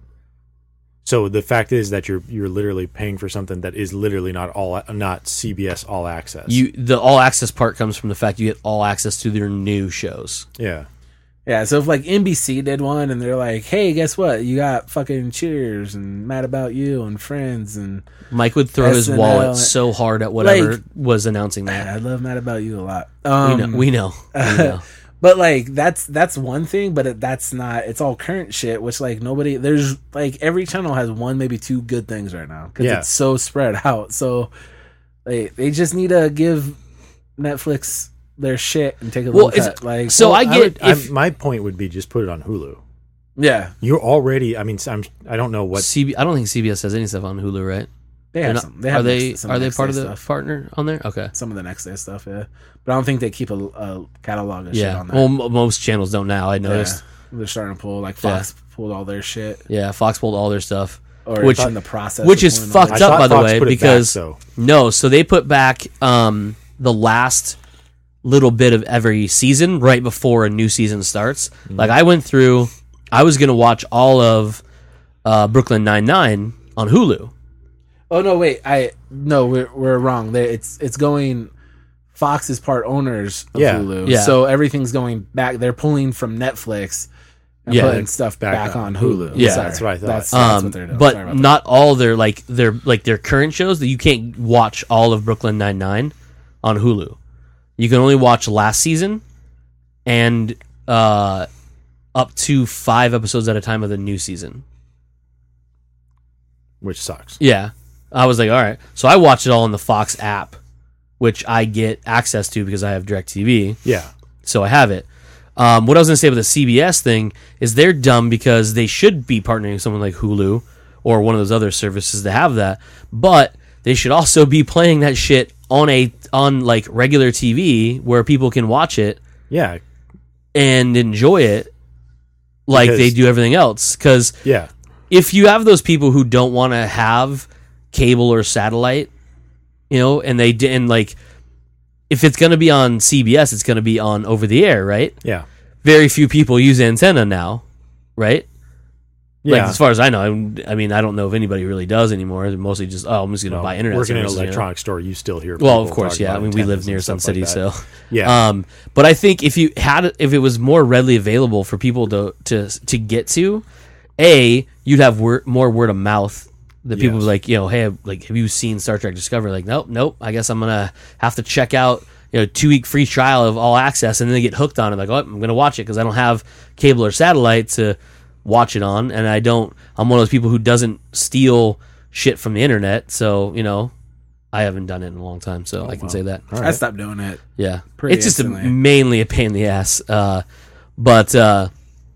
So the fact is that you're you're literally paying for something that is literally not all not C B S all access. You the all access part comes from the fact you get all access to their new shows. yeah. Yeah, so if like N B C did one and they're like, hey, guess what? You got fucking Cheers and Mad About You and Friends and Mike would throw his S N L. wallet so hard at whatever Like- was announcing that. I love Mad About You a lot. We Um, know. We know. We know. But like that's that's one thing, but it, that's not. It's all current shit, which like nobody. There's like every channel has one, maybe two good things right now because Yeah. it's so spread out. So they they just need to give Netflix their shit and take a Well, little is cut. Like So Well, I get would- if I'm- my point would be just put it on Hulu. yeah, You're already. I mean, I'm. I don't know what. C B. I don't think C B S has any stuff on Hulu, right? they They're have not- some. They have are they next, some are they next part of day the stuff. partner on there? Okay. Some of the next day stuff, yeah. But I don't think they keep a, a catalog of shit Yeah. on that. Well, m- most channels don't now. I yeah. noticed. They're starting to pull like Fox pulled all their shit, Yeah. Fox pulled all their stuff, or Which- it's in the process, which of is pulling all fucked their up, I by thought the Fox way, put it back, because so no. So they put back um, the last little bit of every season right before a new season starts. Mm. Like I went through. I was gonna watch all of uh, Brooklyn Nine-Nine on Hulu. Oh no! Wait, I no, we're we're wrong. They, it's it's going. Fox is part owners of Yeah. Hulu, Yeah. so everything's going back. They're pulling from Netflix and Yeah. putting stuff back, Back on on Hulu. Yeah. Sorry. That's what I thought. That's, that's Um, what they're doing. but Sorry about that. not all their like their like their current shows that you can't watch all of Brooklyn Nine-Nine on Hulu. You can only watch last season and uh, up to five episodes at a time of the new season. which sucks. Yeah, I was like, all right. So I watched it all on the Fox app, which I get access to because I have DirecTV. Yeah. So I have it. Um, what I was going to say with the C B S thing is they're dumb because they should be partnering with someone like Hulu or one of those other services to have that, but they should also be playing that shit on a on like regular T V where people can watch it Yeah. and enjoy it like Because- they do everything else. Because Yeah. if you have those people who don't want to have cable or satellite, you know, and they didn't like. If it's going to be on C B S, it's going to be on over the air, right? Yeah. Very few people use antenna now, right? Like, Yeah. as far as I know, I, I mean, I don't know if anybody really does anymore. They're mostly just, oh, I'm just going to Well, buy internet working in an services, you know? electronics store, you still hear. Well, people of course, talk yeah. I about mean, we live antennas near and Sun stuff City, like so that. Yeah. Um, but I think if you had, if it was more readily available for people to to to get to, a you'd have word, more word of mouth. That people Yes. would like, you know, hey, like, have you seen Star Trek Discovery? Like, nope, nope. I guess I'm gonna have to check out, you know, two week free trial of All Access, and then they get hooked on it. Like, oh, I'm gonna watch it because I don't have cable or satellite to watch it on, and I don't. I'm one of those people who doesn't steal shit from the internet, so you know, I haven't done it in a long time, so I can wow. say that. All I right. stopped doing it. Yeah, Pretty it's just a, instantly. mainly a pain in the ass. Uh, but uh,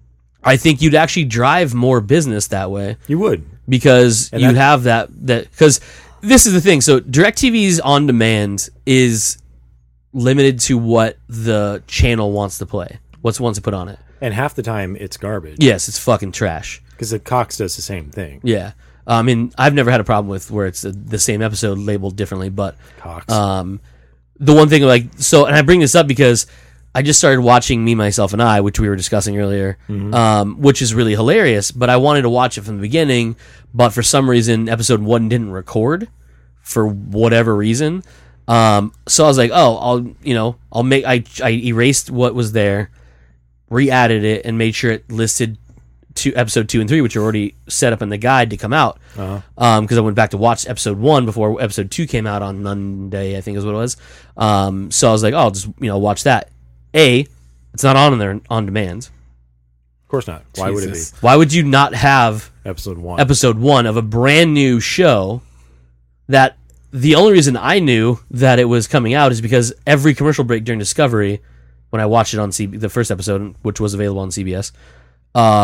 I think you'd actually drive more business that way You would. because And you that- have that that because this is the thing. So DirecTV's on demand is limited to what the channel wants to play, what's wants to put on it. And half the time it's garbage. Yes, it's fucking trash. Because the Cox does the same thing. Yeah. I mean, I've never had a problem with where it's the, the same episode labeled differently, but Cox. um, the one thing like so, and I bring this up because I just started watching Me, Myself, and I, which we were discussing earlier, um, which is really hilarious. But I wanted to watch it from the beginning, but for some reason, episode one didn't record for whatever reason. Um, so I was like, oh, I'll you know, I'll make I I erased what was there, re-added it, and made sure it listed to episode two and three, which are already set up in the guide to come out. Uh-huh. Um, because I went back to watch episode one before episode two came out on Monday, I think is what it was. Um, so I was like, oh, I'll just you know watch that. A, it's not on there on demand. Of course not. Why would it Jesus. be? Why would you not have Episode one. episode one of a brand new show that the only reason I knew that it was coming out is because every commercial break during Discovery, when I watched it on C B, the first episode, which was available on C B S, uh,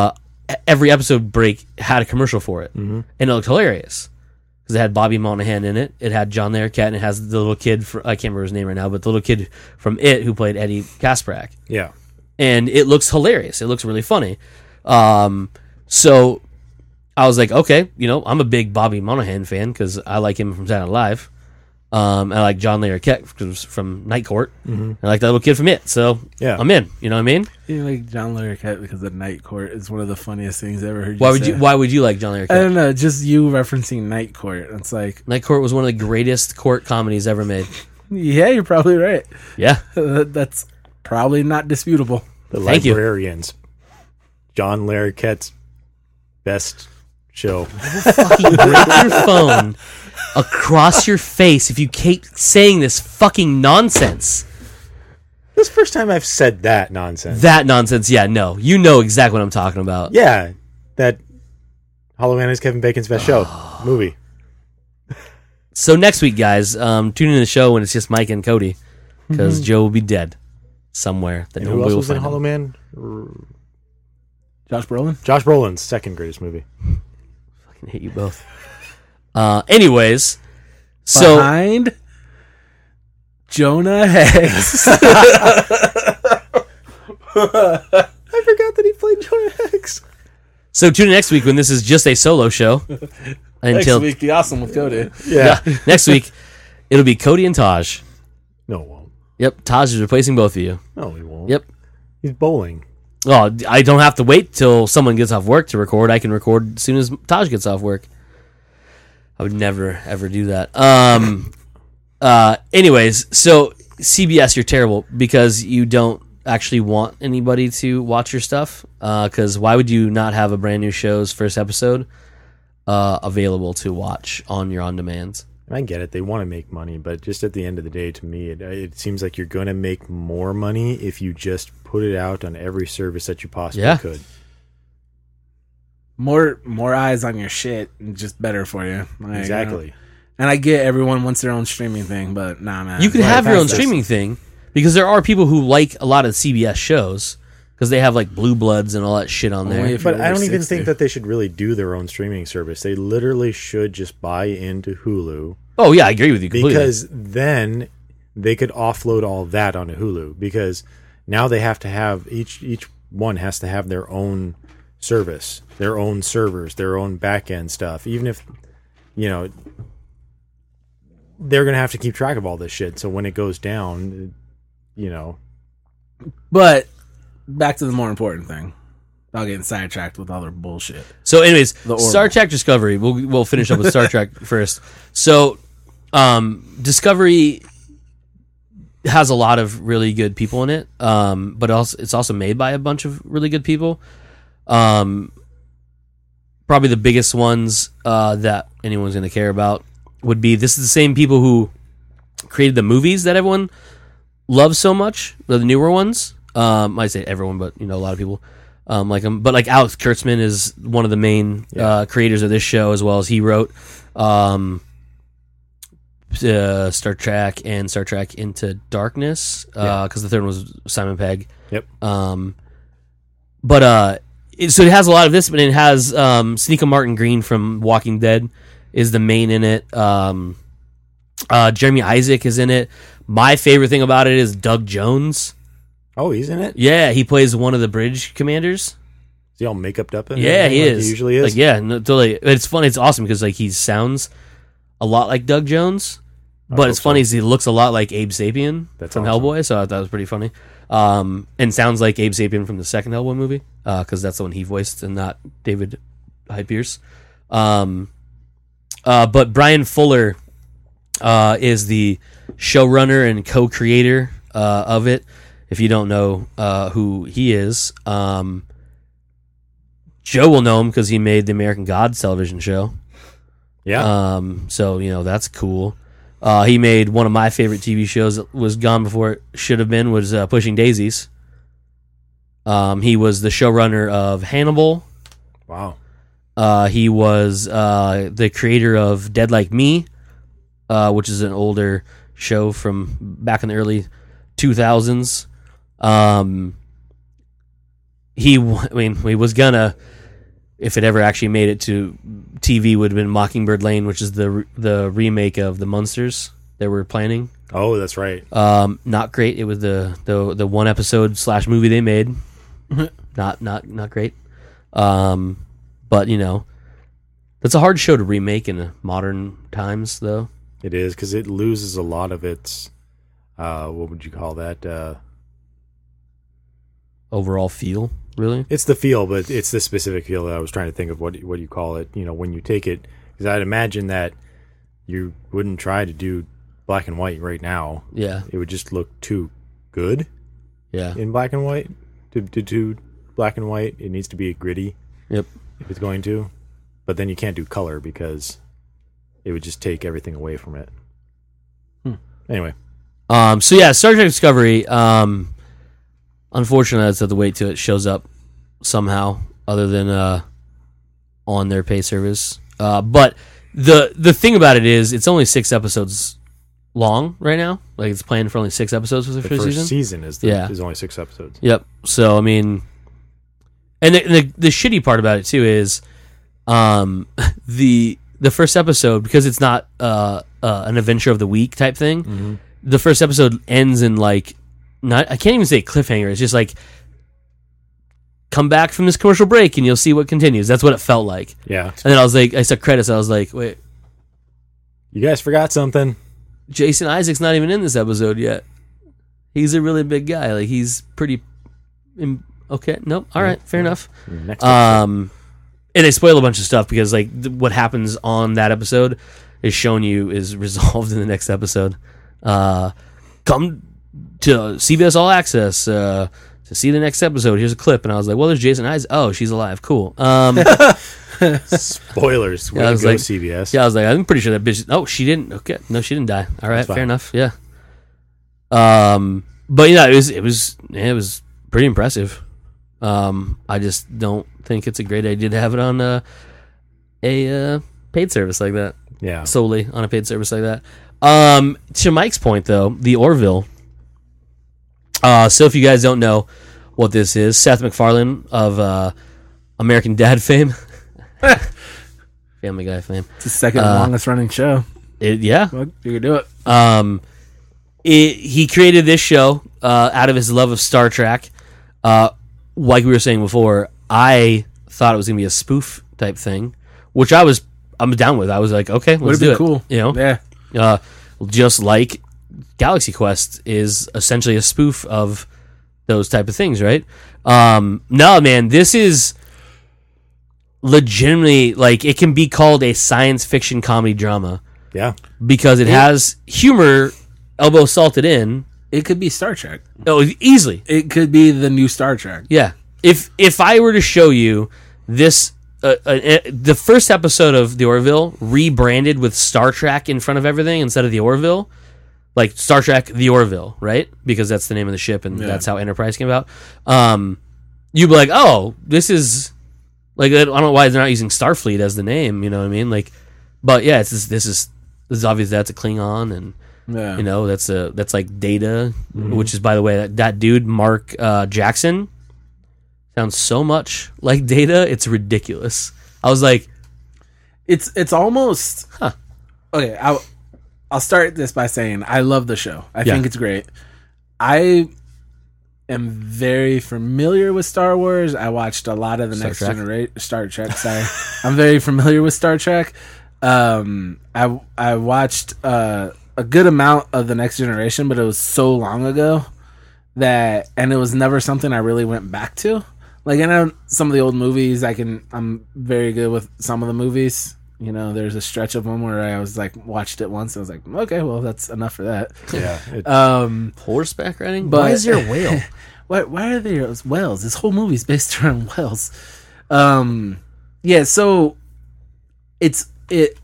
every episode break had a commercial for it, mm-hmm. and it looked hilarious because it had Bobby Monahan in it. It had John Larroquette, and it has the little kid. For, I can't remember his name right now, but the little kid from It who played Eddie Kasprak. Yeah, and it looks hilarious. It looks really funny. Um, so I was like, okay, you know, I'm a big Bobby Monahan fan because I like him from Saturday Night Live. Um, I like John Larroquette from Night Court. Mm-hmm. I like that little kid from It. So yeah, I'm in. You know what I mean? You like John Larroquette because of Night Court is one of the funniest things I ever heard. Why you would say. you? Why would you like John Larroquette? I don't know. Just you referencing Night Court. It's like Night Court was one of the greatest court comedies ever made. Yeah, you're probably right. Yeah, that's probably not disputable. The Thank Librarians. You. John Larroquette's best show. Fucking break your phone across your face if you keep saying this fucking nonsense. This is the first time I've said that nonsense. That nonsense, yeah, no. You know exactly what I'm talking about. Yeah, that Halloween is Kevin Bacon's best show movie. So next week, guys, um, tune in to the show when it's just Mike and Cody, because mm-hmm. Joe will be dead somewhere. That and who else was in Hollow Man? Josh Brolin? Josh Brolin's second greatest movie. Fucking hate you both. Uh, anyways, so behind Jonah Hex. I forgot that he played Jonah Hex. So tune in next week when this is just a solo show. Until next week, be awesome with Cody. Yeah. yeah. Next week, it'll be Cody and Taj. No, it won't. Yep, Taj is replacing both of you. No, he won't. Yep. He's bowling. Oh, I don't have to wait till someone gets off work to record. I can record as soon as Taj gets off work. I would never, ever do that. Um. uh. Anyways, so C B S, you're terrible because you don't actually want anybody to watch your stuff. Because uh, why would you not have a brand new show's first episode uh, available to watch on your on-demands? I get it. They want to make money, but just at the end of the day, to me, it, it seems like you're going to make more money if you just put it out on every service that you possibly yeah. could. More more eyes on your shit, just better for you. Like, exactly. You know, and I get everyone wants their own streaming thing, but nah, man. You can right have your own this. streaming thing because there are people who like a lot of C B S shows because they have like Blue Bloods and all that shit on there. But I don't even think that they should really do their own streaming service. They literally should just buy into Hulu. Oh yeah, I agree with you completely. Because then they could offload all that onto Hulu. Because now they have to have each each one has to have their own service, their own servers, their own back end stuff. Even if you know they're gonna have to keep track of all this shit. So when it goes down, you know. But back to the more important thing. Not getting sidetracked with all their bullshit. So, anyways, Star Trek Discovery. We'll we'll finish up with Star Trek first. So, um, Discovery has a lot of really good people in it, um, but also it's also made by a bunch of really good people. Um, probably the biggest ones uh, that anyone's going to care about would be this is the same people who created the movies that everyone loves so much, the newer ones. Um, I say everyone, but you know a lot of people. Um, like him, but like Alex Kurtzman is one of the main yeah. uh, creators of this show, as well as he wrote um, uh, Star Trek and Star Trek Into Darkness, because uh, yeah. the third one was Simon Pegg. Yep. Um, but uh, it, so it has a lot of this, but it has um, Sneaka Martin Green from Walking Dead is the main in it. Um, uh, Jeremy Isaac is in it. My favorite thing about it is Doug Jones. Oh, he's in it? Yeah, he plays one of the bridge commanders. Is he all make-upped up in Yeah, he like is. He usually is? Like, yeah, no, totally. It's funny. It's awesome because like he sounds a lot like Doug Jones, but it's funny is he looks a lot like Abe Sapien That's from awesome. Hellboy, so I thought that was pretty funny. Um, and sounds like Abe Sapien from the second Hellboy movie because uh, that's the one he voiced and not David Hyde Pierce. Um, uh, but Brian Fuller uh, is the showrunner and co-creator uh, of it. If you don't know uh, who he is, um, Joe will know him because he made the American Gods television show. Yeah. Um, so, you know, that's cool. Uh, he made one of my favorite T V shows that was gone before it should have been, was uh, Pushing Daisies. Um, he was the showrunner of Hannibal. Wow. Uh, he was uh, the creator of Dead Like Me, uh, which is an older show from back in the early two thousands. Um, he, I mean, he was gonna if it ever actually made it to T V, would have been Mockingbird Lane, which is the the remake of the Munsters that we're planning. Oh, that's right. Um, not great. It was the the the one episode slash movie they made. not not not great. Um, but you know, that's a hard show to remake in modern times, though. It is, because it loses a lot of its, uh, what would you call that? Uh, Overall feel, really. it's the feel, but it's the specific feel that I was trying to think of. What what do you call it? You know, when you take it, because I'd imagine that you wouldn't try to do black and white right now. Yeah, It would just look too good yeah, in black and white. To, to do black and white, it needs to be gritty yep. if it's going to. But then you can't do color because it would just take everything away from it. Hmm. Anyway. Um, so yeah, Star Trek Discovery. Um, unfortunately, that's the wait till it shows up somehow, other than uh, on their pay service. Uh, but the the thing about it is, it's only six episodes long right now. Like it's planned for only six episodes for the, The first, first season. season is the, Yeah. is only six episodes. Yep. So I mean, and the, the the shitty part about it too is, um, the the first episode, because it's not uh, uh an adventure of the week type thing. Mm-hmm. The first episode ends in like, not I can't even say cliffhanger. It's just like, come back from this commercial break and you'll see what continues. That's what it felt like. Yeah. And then I was like, I saw credits. I was like, wait, You guys forgot something. Jason Isaac's not even in this episode yet. He's a really big guy. Like he's pretty. im- Okay, nope. All right, fair enough. Next episode. Um, and they spoil a bunch of stuff because like th- what happens on that episode is shown you is resolved in the next episode. Uh, come to C B S All Access uh, to see the next episode. Here's a clip, and I was like, "Well, there's Jason Isaac. Oh, she's alive. Cool." Um, Spoilers. Way yeah, I to was go, like- C B S. yeah, I was like, "I'm pretty sure that bitch." Oh, she didn't. Okay, no, she didn't die. All right, That's fine. fair enough. Yeah. Um, but yeah, it was it was yeah, it was pretty impressive. Um, I just don't think it's a great idea to have it on uh, a uh, paid service like that. Yeah. Solely on a paid service like that. Um, to Mike's point, though, the Orville. Uh, so if you guys don't know what this is, Seth MacFarlane of uh, American Dad fame, Family Guy fame. It's the second Uh, longest running show. It, yeah, Well, you can do it. Um, it, he created this show uh, out of his love of Star Trek. Uh, like we were saying before, I thought it was gonna be a spoof type thing, which I was I'm down with. I was like, okay, Would let's have do been it. cool. You know, Yeah. uh, just like Galaxy Quest is essentially a spoof of those type of things, right? Um, no, man, this is legitimately like it can be called a science fiction comedy drama Yeah. because it has humor elbow salted in. It could be Star Trek. Oh, easily. It could be the new Star Trek. Yeah. If if I were to show you this, uh, uh, uh, the first episode of The Orville rebranded with Star Trek in front of everything instead of The Orville, like Star Trek The Orville, right? Because that's the name of the ship and Yeah. that's how Enterprise came about. Um, you'd be like, oh, this is like I don't know why they're not using Starfleet as the name. You know what I mean? Like, but yeah, it's this, this is this is obvious that's a Klingon and. Yeah. You know, that's a that's like Data, which is, by the way, that, that dude Mark uh, Jackson sounds so much like Data. It's ridiculous. I was like, It's it's almost Huh. Okay, I'll I'll start this by saying I love the show. I Yeah. think it's great. I am very familiar with Star Wars. I watched a lot of the Star next Trek? generation Star Trek, sorry. I'm very familiar with Star Trek. Um I I watched uh a good amount of the next generation, but it was so long ago that and it was never something I really went back to. Like I know some of the old movies, I can I'm very good with some of the movies. You know, there's a stretch of them where I was like watched it once. And I was like, okay, well that's enough for that. Yeah. It, Um, horseback riding? But- Why is there a whale? why why are there whales? This whole movie's based around whales. Um, yeah, so it's it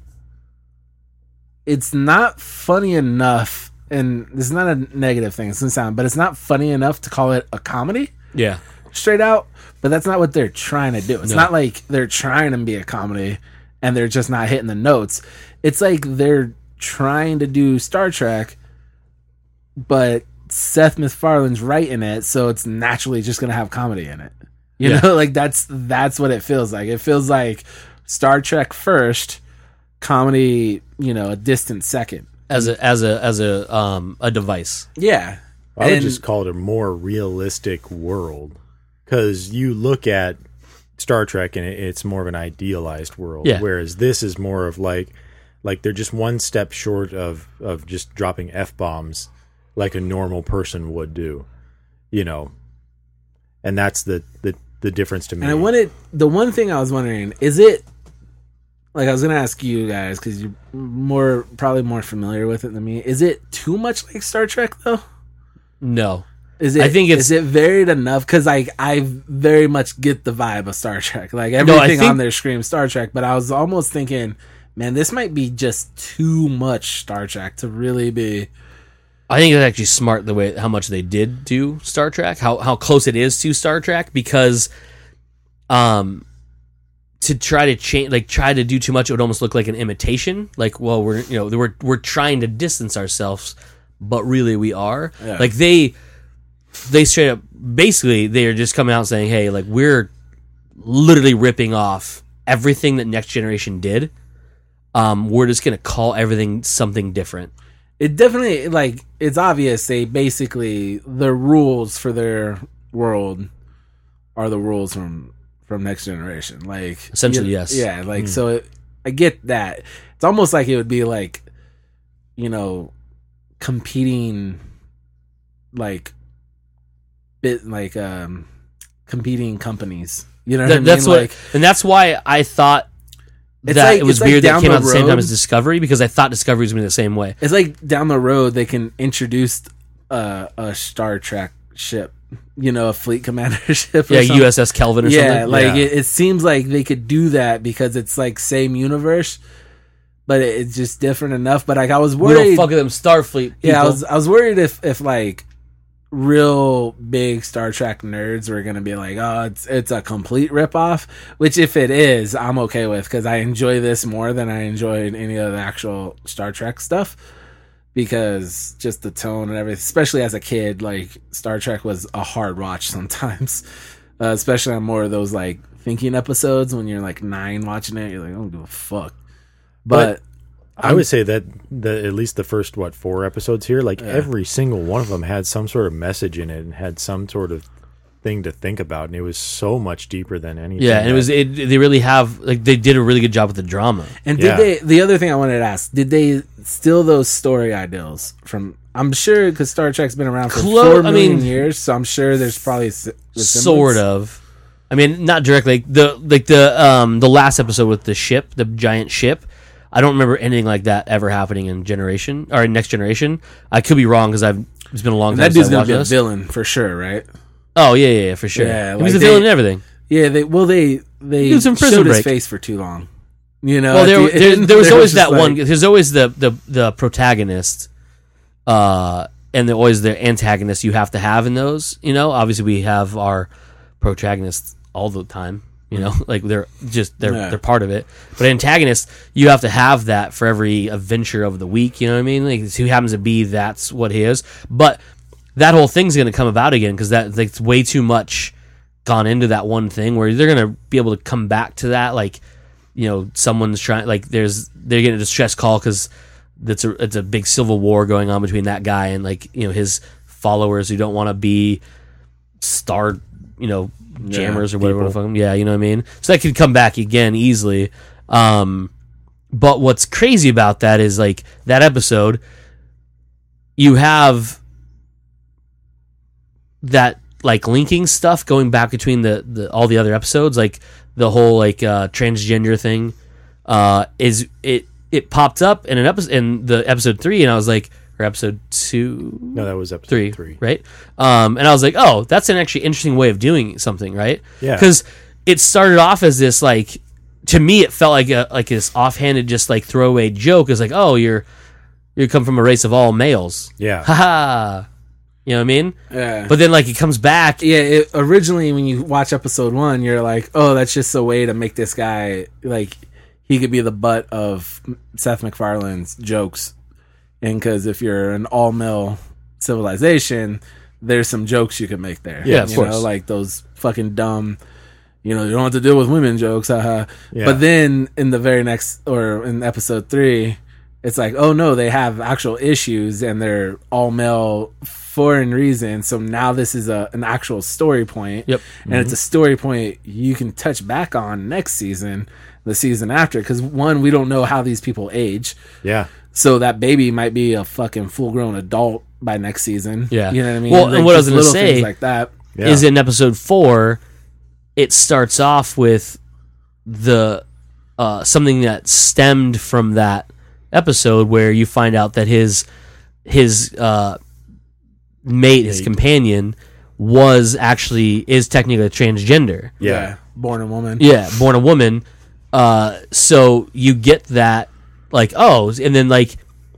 it's not funny enough, and this is not a negative thing. It's gonna sound, but it's not funny enough to call it a comedy Yeah. straight out. But that's not what they're trying to do. It's No. not like they're trying to be a comedy and they're just not hitting the notes. It's like they're trying to do Star Trek, but Seth MacFarlane's writing it, so it's naturally just going to have comedy in it. You Yeah. know, like that's that's what it feels like. It feels like Star Trek first, comedy, you know, a distant second. as a as a as a um a device. Yeah. I would And- just call it a more realistic world, because you look at Star Trek and it- it's more of an idealized world, Yeah. whereas this is more of like like they're just one step short of of just dropping F-bombs like a normal person would do, you know. And that's the the, the difference to me. And I wanted the one thing I was wondering, is it like I was gonna ask you guys because you're more probably more familiar with it than me. Is it too much like Star Trek though? No. Is it? I think it's- is it varied enough? Because like I very much get the vibe of Star Trek. Like I everything think- on there screams Star Trek. But I was almost thinking, man, this might be just too much Star Trek to really be. I think it's actually smart the way how much they did do Star Trek, how how close it is to Star Trek, because um to try to change like try to do too much, it would almost look like an imitation. Like, well, we're you know, we're we're trying to distance ourselves, but really we are. Yeah. Like they they straight up basically they're just coming out saying, hey, like we're literally ripping off everything that Next Generation did. Um, we're just gonna call everything something different. It definitely like it's obvious they basically the rules for their world are the rules from from Next Generation. Like Essentially, you- yes. Yeah, like so it, I get that. It's almost like it would be like, you know, competing like bit like um competing companies. You know what That- I mean? that's what, like and that's why I thought It's that like- it was it's like weird that down it came the out at the same time road- as Discovery, because I thought Discovery was going to be the same way. it's like down the road they can introduce uh, a Star Trek ship, you know, a fleet commander ship. Or Yeah, something. U S S Kelvin or Yeah, something. like Yeah. It, it seems like they could do that because it's like same universe, but it, it's just different enough. But like I was we don't worried. fuck with them Starfleet. yeah, I people. was I was worried if if like real big Star Trek nerds were gonna be like, oh, it's it's a complete ripoff. Which if it is, I'm okay with because I enjoy this more than I enjoyed any of the actual Star Trek stuff. Because just the tone and everything, especially as a kid, like Star Trek was a hard watch sometimes, uh, especially on more of those like thinking episodes when you're like nine watching it. You're like, I don't give a fuck. But, I would say that the at least the first what four episodes here, like every single one of them had some sort of message in it and had some sort of thing to think about, and it was so much deeper than anything. yeah, and it that- was it, they really have like they did a really good job with the drama. and did Yeah. they? The other thing I wanted to ask: did they steal those story ideals from? I'm sure because Star Trek's been around for Clo- four I million mean, years, so I'm sure there's probably s- the Sort semblance. of. I mean, not directly. Like the like the um the last episode with the ship, the giant ship. I don't remember anything like that ever happening in Generation or in Next Generation. I could be wrong because I've it's been a long And time. that dude's since I gonna be a watched this. villain for sure, right? Oh yeah, yeah, yeah, for sure. Yeah, he was like a villain they- and everything. Yeah, they well they they He was in Prison showed his Break. face for too long. You know, Well, at there, the there, end, there was they were always just that one. like- There's always the the the protagonist, uh, and there always the antagonist you have to have in those. You know, obviously we have our protagonists all the time. You know, like they're just they're Yeah. they're part of it. But antagonists, you have to have that for every adventure of the week. You know what I mean? Like who happens to be that's what he is. But that whole thing's going to come about again because that like, it's way too much gone into that one thing where they're going to be able to come back to that. Like, you know, someone's trying like there's they're getting a distress call because that's a it's a big civil war going on between that guy and like you know his followers who don't want to be star you know jammers or whatever the fuck. Yeah, you know what I mean. So that could come back again easily. Um, but what's crazy about that is like that episode, you have that like linking stuff going back between the, the all the other episodes, like the whole like uh, transgender thing. Uh, is it it popped up in an episode in the episode three, and I was like, or episode two. no, that was episode Three, three. right? Um, and I was like, oh, that's an actually interesting way of doing something, right? Yeah. Because it started off as this like, to me, it felt like a like this offhanded, just like throwaway joke. It's like, oh, you're you come from a race of all males, Yeah. haha. You know what I mean? Yeah. But then like it comes back. yeah, it, originally when you watch episode one, you're like, oh, that's just a way to make this guy like he could be the butt of Seth MacFarlane's jokes. And because if you're an all male civilization, there's some jokes you can make there. Yeah, of you course. know, like those fucking dumb, you know, you don't have to deal with women jokes, haha. Yeah. But then in the very next, or in episode three, it's like, oh no, they have actual issues and they're all male for a reason. So now this is a an actual story point. Yep. And it's a story point you can touch back on next season, the season after. Because one, we don't know how these people age. Yeah. So that baby might be a fucking full grown adult by next season. Yeah. You know what I mean? Well, and Like, what I was just gonna little say things like that. Yeah. is in episode four, it starts off with the uh, something that stemmed from that episode where you find out that his his uh, mate, his Mate. companion, was actually is technically a transgender. Yeah. Born a woman. Yeah, born a woman. Uh, so you get that, like, oh, and then like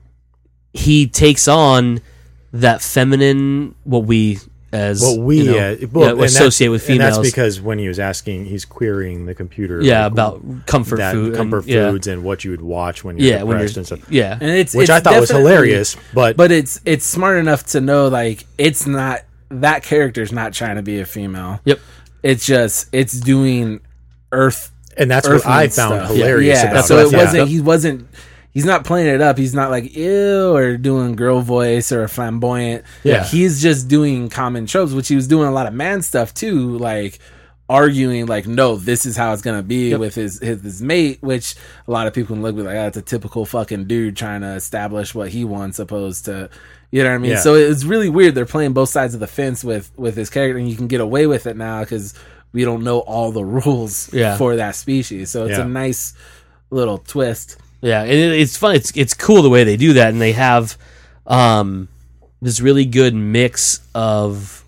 he takes on that feminine, what we as Well, we you know, uh, well, yeah, and that's- associate with females. And that's because when he was asking, he's querying the computer. yeah, like, about comfort that food, comfort and, yeah. foods and what you would watch when you're Yeah, when depressed you're and stuff. yeah, And it's Which it's I thought was definitely- hilarious, but, But it's it's smart enough to know like it's not that character's not trying to be a female. yep. It's just it's doing Earth. and that's what I Earthling found stuff. hilarious Yeah, about so it. it Yeah. wasn't. He wasn't. He's not playing it up. He's not like ew or doing girl voice or flamboyant. Yeah. He's just doing common tropes, which he was doing a lot of man stuff too, like arguing like, no, this is how it's gonna be Yep. with his, his his mate, which a lot of people can look at like, oh, it's a typical fucking dude trying to establish what he wants, opposed to, you know what I mean? Yeah. So it's really weird. They're playing both sides of the fence with with his character, and you can get away with it now because we don't know all the rules Yeah. for that species. So it's Yeah. a nice little twist. Yeah, and it, it's fun. It's it's cool the way they do that, and they have um, this really good mix of.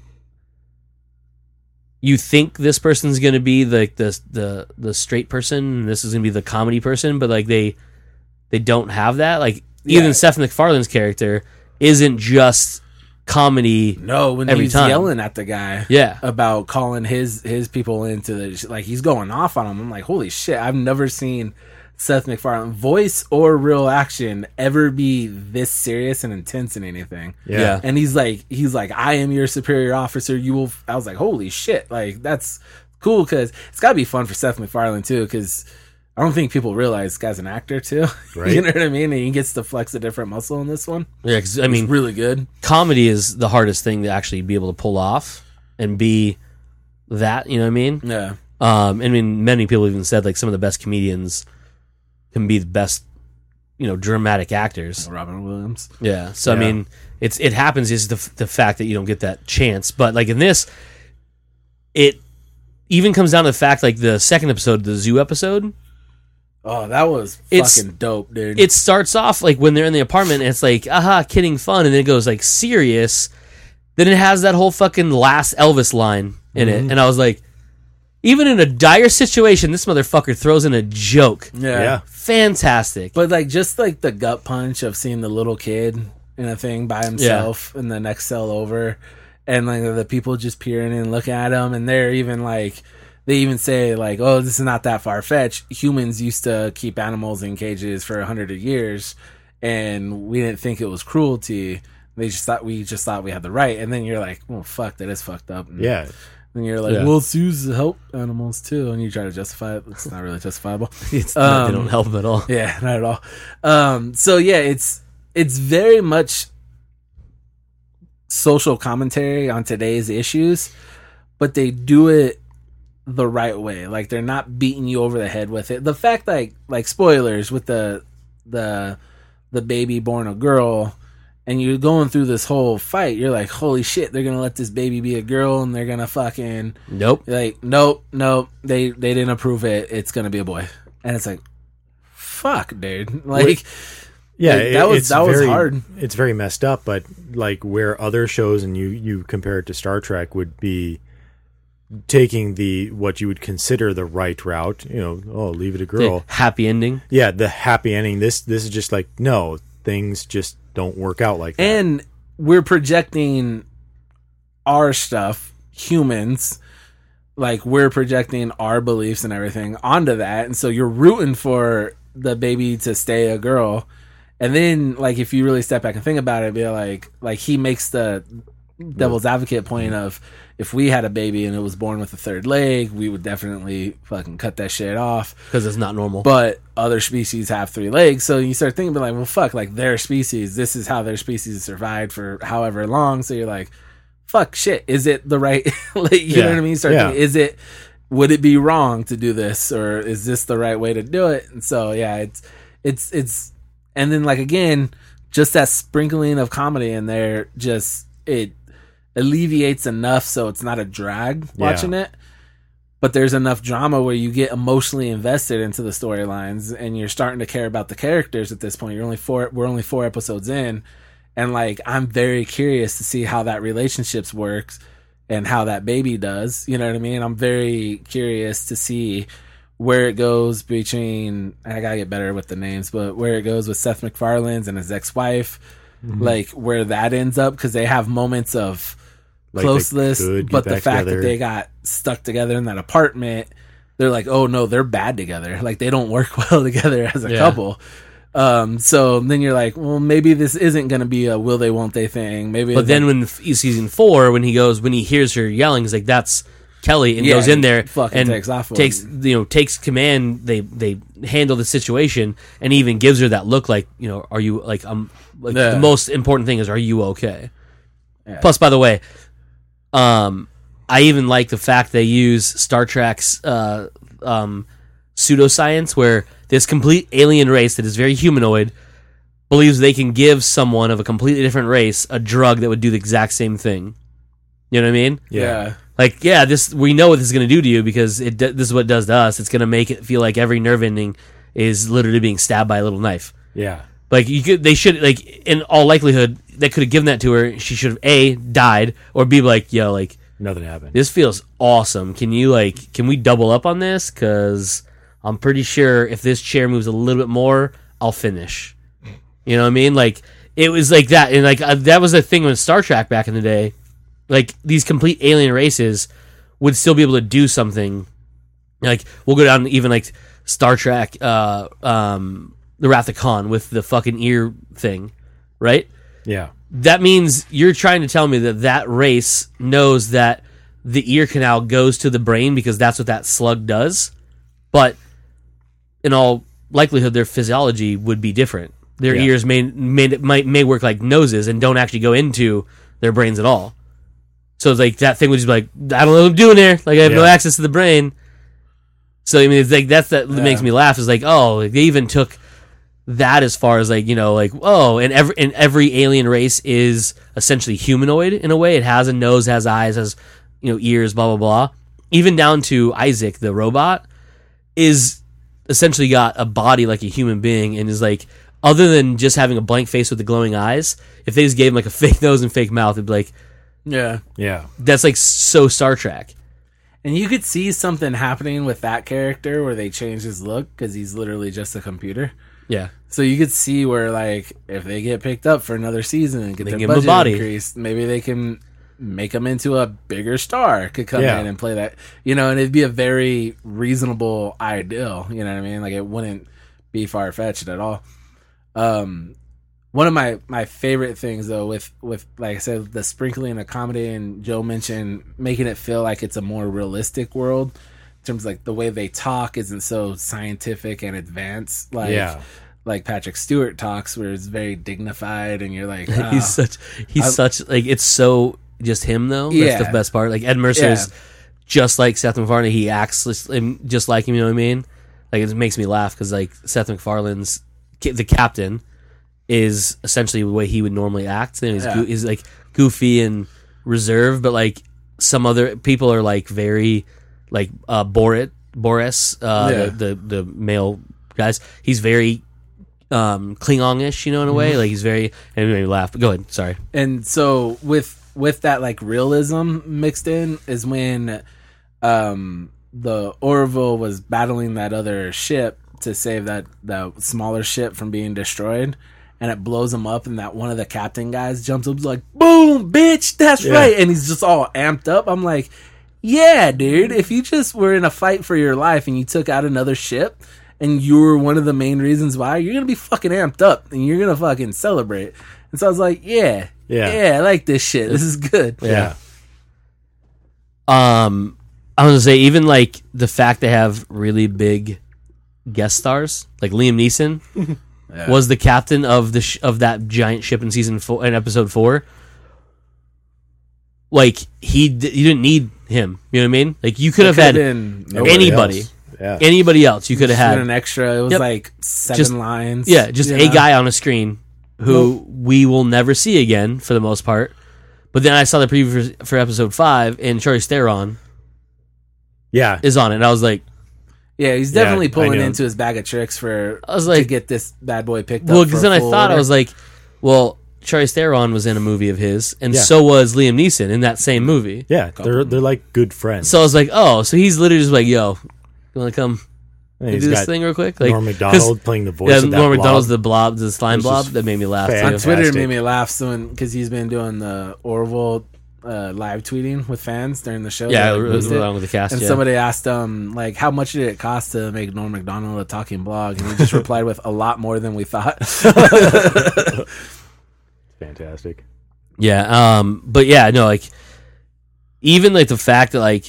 You think this person's going to be like the the the straight person, and this is going to be the comedy person, but like they they don't have that. Like even Yeah. Seth MacFarlane's character isn't just comedy. No, when Every he's time. yelling at the guy Yeah, about calling his his people into the like he's going off on him. I'm like, holy shit! I've never seen Seth MacFarlane voice or real action ever be this serious and intense in anything. Yeah. Yeah. And he's like, he's like, I am your superior officer. You will. I was like, holy shit! Like that's cool because it's got to be fun for Seth MacFarlane too because. I don't think people realize this guy's an actor too. Right. You know what I mean? And he gets to flex a different muscle in this one. yeah. 'Cause, I It's mean, really good. comedy is the hardest thing to actually be able to pull off and be that. You know what I mean? Yeah. Um, I mean, many people even said like some of the best comedians can be the best, you know, dramatic actors. Robin Williams. Yeah. So I Yeah. mean, it's it happens is the the fact that you don't get that chance. But like in this, it even comes down to the fact like the second episode, the zoo episode. Oh, that was It's- fucking dope, dude. It starts off like when they're in the apartment and it's like aha, kidding, fun, and then it goes like serious. Then it has that whole fucking last Elvis line in Mm-hmm. it, and I was like, even in a dire situation, this motherfucker throws in a joke. yeah. Yeah. Fantastic. But like just like the gut punch of seeing the little kid in a thing by himself in the next cell over, and like the people just peering and looking at him, and they're even like they even say like, oh, this is not that far fetched. Humans used to keep animals in cages for a hundred years, and we didn't think it was cruelty. They just thought we just thought we had the right, and then you're like, well, fuck, that is fucked up. And Yeah. then you're like, Yeah. well, zoos help animals too, and you try to justify it. It's not really justifiable. It's not, they Um, don't help him at all. Yeah, not at all. Um, so yeah, it's it's very much social commentary on today's issues, but they do it the right way. Like they're not beating you over the head with it. The fact like like spoilers with the the the baby born a girl and you're going through this whole fight, you're like, holy shit, they're gonna let this baby be a girl and they're gonna fucking Nope. like nope, nope, they they didn't approve it, it's gonna be a boy. And it's like fuck, dude. Like Yeah, Like, it- that was- it's that was very, hard. It's very messed up, but like where other shows and you you compare it to Star Trek would be taking the what you would consider the right route. You know, oh, leave it a girl. The happy ending. Yeah, the happy ending. This this is just like no, things just don't work out like that. and we're projecting our stuff, humans, like we're projecting our beliefs and everything onto that, and so you're rooting for the baby to stay a girl. And then like if you really step back and think about it, be like like he makes the devil's advocate point of if we had a baby and it was born with a third leg, we would definitely fucking cut that shit off because it's not normal. But other species have three legs, so you start thinking, like, well, fuck, like their species, this is how their species survived for however long. So you're like, fuck, shit, is it the right? Like, you yeah. know what I mean? You start yeah. thinking, is it? Would it be wrong to do this, or is this the right way to do it? And so yeah, it's it's it's, and then like again, just that sprinkling of comedy in there, just it alleviates enough so it's not a drag watching yeah. it, but there's enough drama where you get emotionally invested into the storylines and you're starting to care about the characters at this point. You're only four we're only four episodes in, and like I'm very curious to see how that relationships works and how that baby does, you know what I mean? I'm very curious to see where it goes between, I gotta get better with the names, but where it goes with Seth MacFarlane's and his ex-wife, mm-hmm. like where that ends up, because they have moments of like closeness, but the fact together. that they got stuck together in that apartment, they're like, oh no, they're bad together. Like they don't work well together as a yeah. couple. Um, so then you're like, well, maybe this isn't going to be a will they, won't they thing. Maybe, but then like, when season four, when he goes, when he hears her yelling, he's like, that's Kelly, and yeah, goes in there fucking and takes off, takes you know takes command. They they handle the situation, and even gives her that look, like, you know, are you like um like yeah. the most important thing is, are you okay? Yeah. Plus, by the way, um, I even like the fact they use Star Trek's uh um pseudoscience, where this complete alien race that is very humanoid believes they can give someone of a completely different race a drug that would do the exact same thing. You know what I mean? Yeah. yeah. Like, yeah, this we know what this is going to do to you because it this is what it does to us. It's going to make it feel like every nerve ending is literally being stabbed by a little knife. Yeah. Like you could, they should, like, in all likelihood, they could have given that to her. She should have A, died, or B, like, yo, like, nothing happened. This feels awesome. Can you, like, can we double up on this? Because I'm pretty sure if this chair moves a little bit more, I'll finish. You know what I mean? Like, it was like that. And, like, uh, that was the thing with Star Trek back in the day. Like, these complete alien races would still be able to do something. Like, we'll go down to even, like, Star Trek, uh, um, The Wrath of Khan with the fucking ear thing, right? Yeah. That means you're trying to tell me that that race knows that the ear canal goes to the brain because that's what that slug does. But in all likelihood, their physiology would be different. Their yeah. ears may, may might may work like noses and don't actually go into their brains at all. So it's like that thing would just be like, I don't know what I'm doing there. Like I have yeah. no access to the brain. So I mean, it's like that's that yeah. makes me laugh. Is like, oh, like, they even took that as far as like, you know, like, oh, and every and every alien race is essentially humanoid in a way. It has a nose, has eyes, has, you know, ears, blah blah blah. Even down to Isaac, the robot, is essentially got a body like a human being and is like, other than just having a blank face with the glowing eyes, if they just gave him like a fake nose and fake mouth, it'd be like, yeah, yeah, that's like so Star Trek. And you could see something happening with that character where they change his look because he's literally just a computer. Yeah. So you could see where, like, if they get picked up for another season and get they their give him budget a body. increased, maybe they can make him into a bigger star, could come yeah. in and play that, you know, and it'd be a very reasonable ideal, you know what I mean? Like, it wouldn't be far-fetched at all. Um, one of my, my favorite things, though, with, with, like I said, the sprinkling of comedy, and Joe mentioned making it feel like it's a more realistic world, in terms of, like, the way they talk isn't so scientific and advanced, like, yeah. like Patrick Stewart talks, where it's very dignified, and you're like, oh. he's such, he's I'm, such, like, it's so just him, though. Yeah. That's the best part. Like, Ed Mercer is Yeah. just like Seth MacFarlane. He acts just just like him, you know what I mean? Like, it makes me laugh because, like, Seth MacFarlane's, the captain, is essentially the way he would normally act. And he's, Yeah. go- he's like goofy and reserved, but like some other people are like very like uh Boris Boris uh Yeah. the, the the male guys. He's very um Klingon-ish, you know, in a way. Mm-hmm. Like he's very, and it made me laugh. But go ahead, sorry. And so with with that, like, realism mixed in is when um the Orville was battling that other ship to save that that smaller ship from being destroyed, and it blows him up, and that one of the captain guys jumps up and is like, boom, bitch, that's Yeah. right, and he's just all amped up. I'm like, yeah, dude, if you just were in a fight for your life and you took out another ship and you were one of the main reasons why, you're gonna be fucking amped up and you're gonna fucking celebrate. And so I was like, yeah, Yeah. yeah, I like this shit. This is good. Yeah. Um, I was gonna say even like the fact they have really big guest stars, like Liam Neeson Yeah. was the captain of the sh- of that giant ship in season four, in episode four. Like he, d- you didn't need him. You know what I mean? Like you could It have could've had been Nobody anybody, else. Yeah. anybody else. You could have just had an extra. It was Yep. like seven Just- lines. Yeah, just you a know? guy on a screen who we will never see again for the most part. But then I saw the preview for, for episode five, and Charlize Theron Yeah. is on it, and I was like, Yeah, he's Yeah, definitely I pulling know. into his bag of tricks for I was to like, get this bad boy picked well, up. because for then I full thought I order. was like, well, Charlize Theron was in a movie of his, and Yeah. so was Liam Neeson in that same movie. Yeah. They're they're like good friends. So I was like, oh, so he's literally just like, yo, you want to come And do he's this got thing real quick? Like, Norm 'cause- Macdonald playing the voice Yeah, of that Norm blob. Macdonald's the blob, the slime Which blob is that made me laugh on too. fantastic. Twitter it made me laugh so because he's been doing the Orville uh, live tweeting with fans during the show. Yeah, They, like, posted it. along with the cast. And yeah. somebody asked him like, how much did it cost to make Norm Macdonald a talking blog? And he just replied with a lot more than we thought. Fantastic. Yeah, um, but yeah, no, like even like the fact that like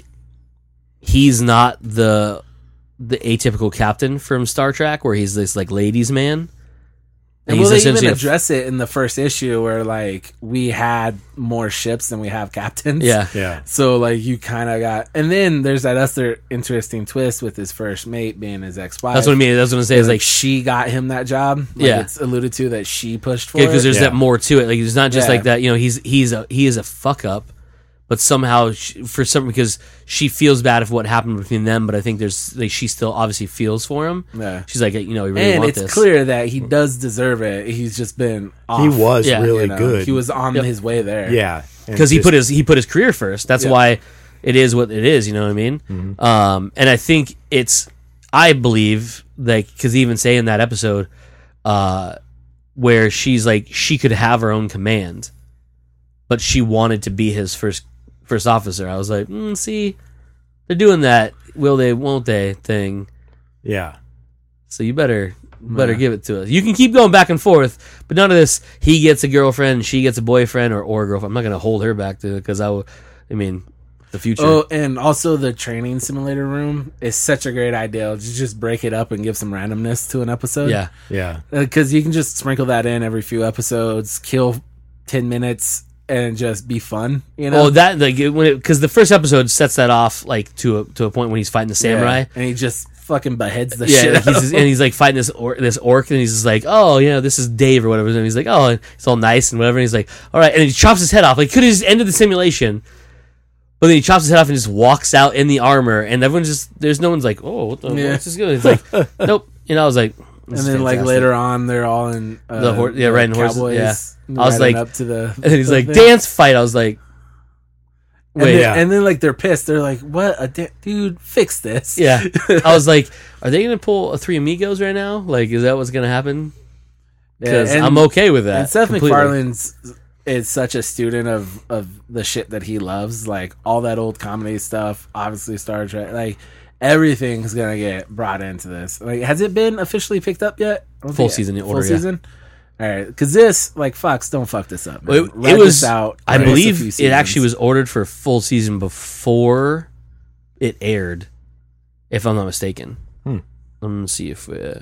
he's not the the atypical captain from Star Trek, where he's this like ladies' man. And he's will they even essentially a- address it in the first issue where like we had more ships than we have captains? Yeah, Yeah. So like you kind of got, and then there's that other interesting twist with his first mate being his ex-wife. that's what I mean. That's what I'm saying. Is Like like she got him that job. Like Yeah. it's alluded to that she pushed for because it. there's Yeah. that more to it. Like it's not just Yeah. like that. You know, he's he's a he is a fuck up, but somehow she, for some because she feels bad of what happened between them. But I think there's like she still obviously feels for him. Yeah. She's like, you know, we really And want it's this. clear that he does deserve it. He's just been off. He was Yeah. really you know? good. He was on Yep. his way there. Yeah. And because he just- put his he put his career first. That's Yeah. why it is what it is. You know what I mean? Mm-hmm. Um, and I think it's I believe like because even say in that episode, uh, where she's like she could have her own command, but she wanted to be his first first officer. I was like, mm, see, they're doing that. Will they? Won't they? Thing. Yeah. So you better better Yeah. give it to us. You can keep going back and forth, but none of this. He gets a girlfriend, she gets a boyfriend, or or a girlfriend. I'm not going to hold her back to it because I, will, I mean, the future. Oh, and also the training simulator room is such a great idea. Just just break it up and give some randomness to an episode. yeah, Yeah. because you can just sprinkle that in every few episodes, kill ten minutes, and just be fun. You know, oh that like it- when because the first episode sets that off like to a to a point when he's fighting the Yeah. samurai. and he just fucking beheads the Yeah, shit. like out he's of just, him. and he's like fighting this or, this orc, and he's just like, oh, you know, this is Dave or whatever. And he's like, oh, and it's all nice and whatever. And he's like, all right, and he chops his head off. Like, could have just ended the simulation, but then he chops his head off and just walks out in the armor, and everyone's just there's no one's like, oh, what the Yeah. what's this going? It's like, nope. And I was like, this And is then like fantastic. later on, they're all in uh, The hor- yeah, riding horses, Cowboys, yeah. I was riding like- up to the. and then he's the like, thing. dance fight. I was like, And wait, then, yeah. and then like they're pissed. They're like, "What a da- dude, fix this." yeah. I was like, are they gonna pull a Three Amigos right now? Like, is that what's gonna happen? Because and- I'm okay with that. And Seth completely. MacFarlane's is such a student of of the shit that he loves, like all that old comedy stuff. Obviously, Star Trek, like everything's gonna get brought into this. Like, has it been officially picked up yet? I don't Full think- season in Full order, yeah. season. All right, because this, like, Fox, don't fuck this up. Man. Well, it, Ride it was this out. I Ride this a believe few it seasons. actually was ordered for a full season before it aired, if I'm not mistaken. Hmm. Let me see if uh,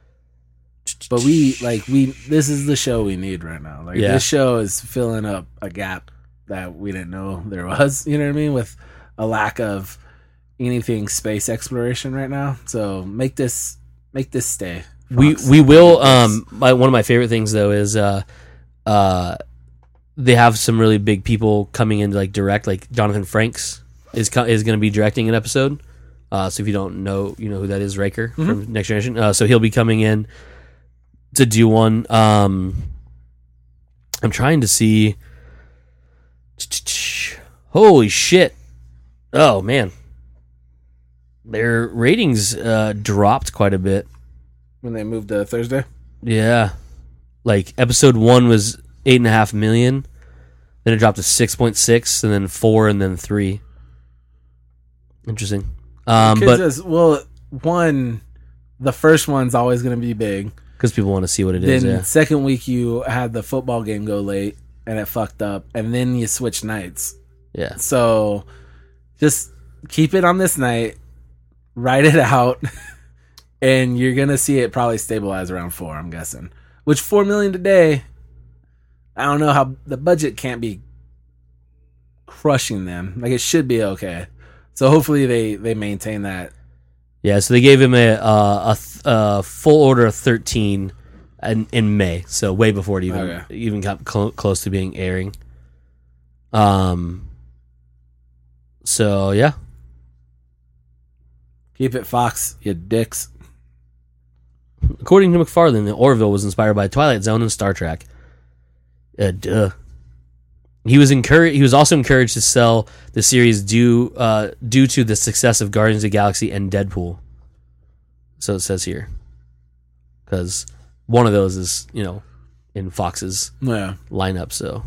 But we like we. This is the show we need right now. Like Yeah. this show is filling up a gap that we didn't know there was. You know what I mean? With a lack of anything space exploration right now. So make this make this stay. we Fox. we will. Make this- Um, my, one of my favorite things though is uh, uh, they have some really big people coming in to like direct. Like Jonathan Frakes is co- is going to be directing an episode. Uh, so if you don't know, you know who that is, Riker Mm-hmm. from Next Generation. Uh, so he'll be coming in to do one. Um, I'm trying to see. Holy shit! Oh man, their ratings uh, dropped quite a bit. when they moved to Thursday. Yeah, like episode one was eight and a half million, then it dropped to six point six, and then four, and then three. Interesting. Um, Because but it's- well, one, the first one's always going to be big. because people want to see what it is, Then yeah. second week you had the football game go late, and it fucked up, and then you switch nights. Yeah. So just keep it on this night, write it out, and you're gonna see it probably stabilize around four. I'm guessing, which four million today. I don't know how the budget can't be crushing them. Like, it should be okay. So hopefully they they maintain that. Yeah, so they gave him a uh, a, th- a full order of thirteen in, in May, so way before it even Okay. even got cl- close to being airing. Um. So yeah, Keep it Fox, you dicks. according to McFarlane, the Orville was inspired by Twilight Zone and Star Trek. Uh, duh. He was encouraged. He was also encouraged to sell the series due uh, due to the success of Guardians of the Galaxy and Deadpool. So it says here, because one of those is, you know, in Fox's Yeah. lineup. So,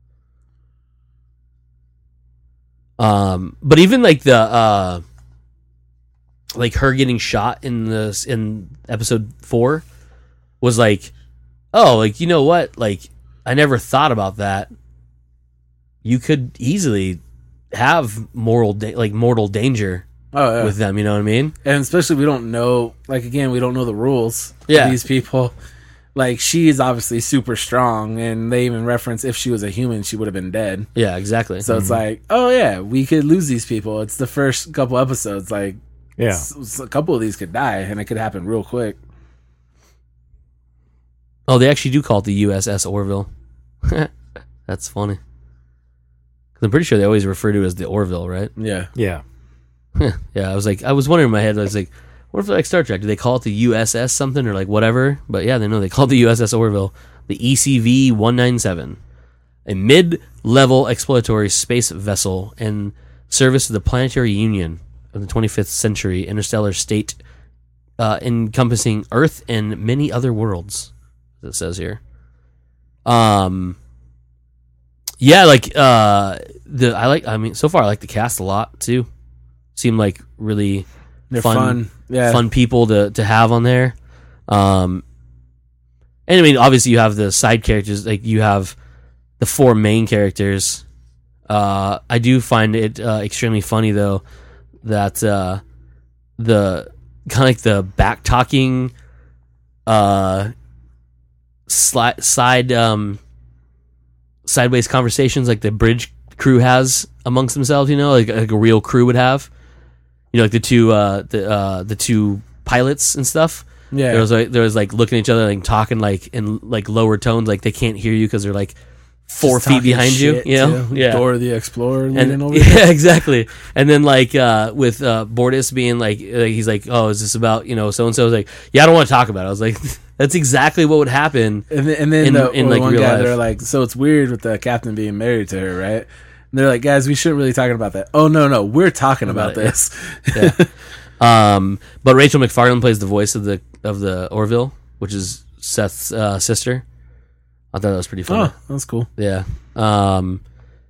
um, but even like the uh, like her getting shot in the in episode four was like, oh, like, you know what, like, I never thought about that. You could easily have moral da- like mortal danger Oh yeah. with them, you know what I mean? And especially we don't know, like, again, we don't know the rules Yeah. of these people. Like, she is obviously super strong, and they even reference if she was a human, she would have been dead. Yeah, exactly. So it's like, oh yeah, we could lose these people. It's the first couple episodes. Like, Yeah. s- s- a couple of these could die, and it could happen real quick. Oh, they actually do call it the U S S Orville. That's funny. 'Cause I'm pretty sure they always refer to it as the Orville, right? Yeah. Yeah. Yeah, I was like, I was wondering in my head, I was like, what if like Star Trek? Do they call it the U S S something or like whatever? But yeah, they know they call it the U S S Orville, the E C V one ninety-seven, a mid-level exploratory space vessel in service of the Planetary Union of the twenty-fifth century interstellar state, uh, encompassing Earth and many other worlds, as it says here. Um, yeah, like uh, the I like. I mean, so far I like the cast a lot too. Seem like really They're fun, fun. Yeah. fun people to to have on there. Um, and I mean, obviously you have the side characters, like you have the four main characters. Uh, I do find it uh, extremely funny though that uh, the kind of like the back talking, uh, sli- side um, sideways conversations like the bridge crew has amongst themselves. You know, like, like a real crew would have. You know, like the two uh, the uh, the two pilots and stuff. Yeah. There was like there was like looking at each other and talking like in like lower tones, like they can't hear you because they're like four Just feet talking behind you. shit, You know, too. yeah. Dora the Explorer leaning And over yeah, there. exactly. And then like uh, with uh, Bortus being like, uh, he's like, oh, is this about, you know, so and so? Like, yeah, I don't want to talk about it. I was like, that's exactly what would happen. And then, and then in- the, in, or the like, one real guy, life. they're like, so it's weird with the captain being married to her, right? And they're like, guys, we shouldn't really talking about that. Oh no, no, we're talking about, About it, this. Yeah. Um, but Rachel McFarlane plays the voice of the of the Orville, which is Seth's uh, sister. I thought that was pretty funny. Oh, that's cool. Yeah. Um,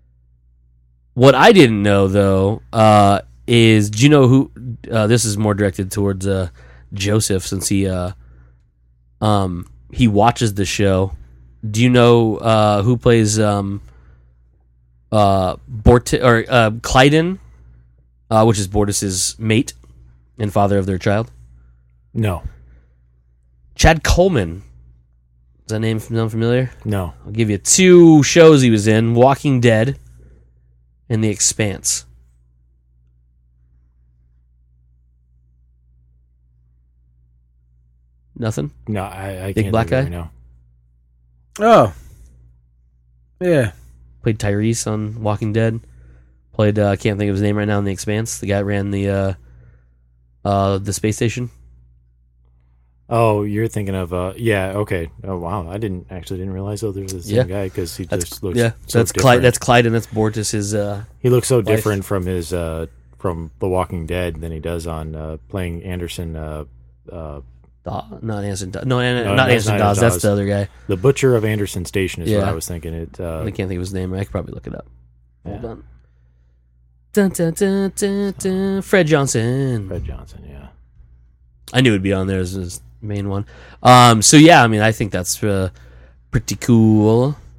what I didn't know though uh, is, do you know who? Uh, this is more directed towards uh, Joseph, since he uh, um, he watches the show. Do you know uh, who plays um, uh, Bort or uh, Clyden, uh, which is Bortus's mate and father of their child? No. Chad Coleman. Does that name sound familiar? No. I'll give you two shows he was in: Walking Dead and The Expanse. Nothing? No, I, I Big can't black think of it guy? right now. Oh, yeah. Played Tyrese on Walking Dead. Played, uh, I can't think of his name right now, in The Expanse. The guy that ran the uh, uh, the space station. Oh, you're thinking of uh, yeah, okay. Oh wow, I didn't actually didn't realize oh there's the same Yeah. guy because he That's just looks yeah. so that's different. Clyde. That's Clyde, and that's Bortus. His uh, he looks so life. different from his uh from The Walking Dead than he does on uh, playing Anderson, uh, uh, Daw- not Anderson. Daw- no, An- No, not that's Anderson not Dawes. That's Dawes. the other guy. the Butcher of Anderson Station is what Yeah. I was thinking. It uh, I can't think of his name. I could probably look it up. Hold Yeah. on. Dun, dun, dun, dun, dun. Fred Johnson. Fred Johnson. Yeah, I knew it'd be on there as his main one. Um, so yeah, I mean, I think that's uh, pretty cool.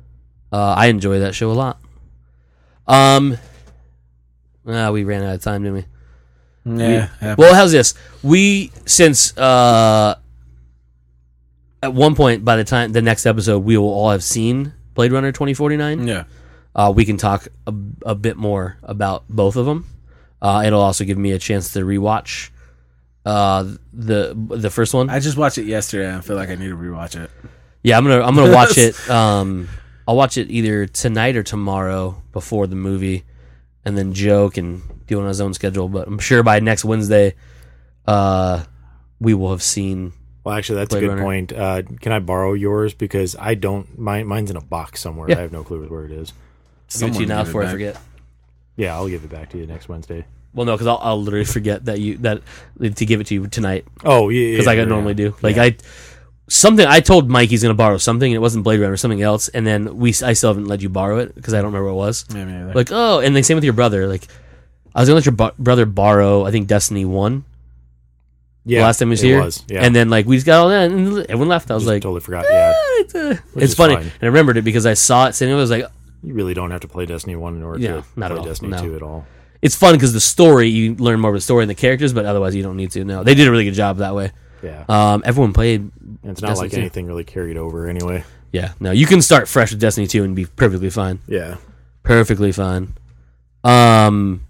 Uh, I enjoy that show a lot. Um, ah, we ran out of time, didn't we? Yeah. We, well, how's this? We since uh, at one point by the time the next episode we will all have seen Blade Runner twenty forty-nine. Yeah. Uh, we can talk a, a bit more about both of them. Uh, it'll also give me a chance to rewatch uh, the the first one. I just watched it yesterday. And I feel like I need to rewatch it. Yeah, I'm gonna I'm gonna watch it. Um, I'll watch it either tonight or tomorrow before the movie, and then Joe can do it on his own schedule. But I'm sure by next Wednesday, uh, we will have seen. Well, actually, that's Blade a good Runner. point. Uh, can I borrow yours because I don't? Mine, mine's in a box somewhere. Yeah. I have no clue where it is. Give it to you now give it before I back. forget. Yeah, I'll give it back to you next Wednesday. Well, no, because I'll, I'll literally forget that you that to give it to you tonight Oh, yeah, because yeah, like I yeah. normally do. Like Yeah. I something I told Mike he's gonna borrow something and it wasn't Blade Runner or something else, and then we I still haven't let you borrow it because I don't remember what it was. Yeah, me either. Like oh, and then same with your brother. Like I was gonna let your bo- brother borrow I think Destiny one. Yeah, the last time he was it here, was, yeah. and then like we just got all that, and everyone left. I was Just like, totally forgot. Yeah, it's, uh, Which it's is funny, fine. and I remembered it because I saw it sitting. I was like, you really don't have to play Destiny one in order Yeah, to not at play all, Destiny no. two at all. it's fun because the story you learn more about the story and the characters, but otherwise you don't need to. No, they did a really good job that way. Yeah, Um, everyone played. and it's not Destiny like two. anything really carried over anyway. Yeah, no, you can start fresh with Destiny two and be perfectly fine. Yeah, Perfectly fine. Um,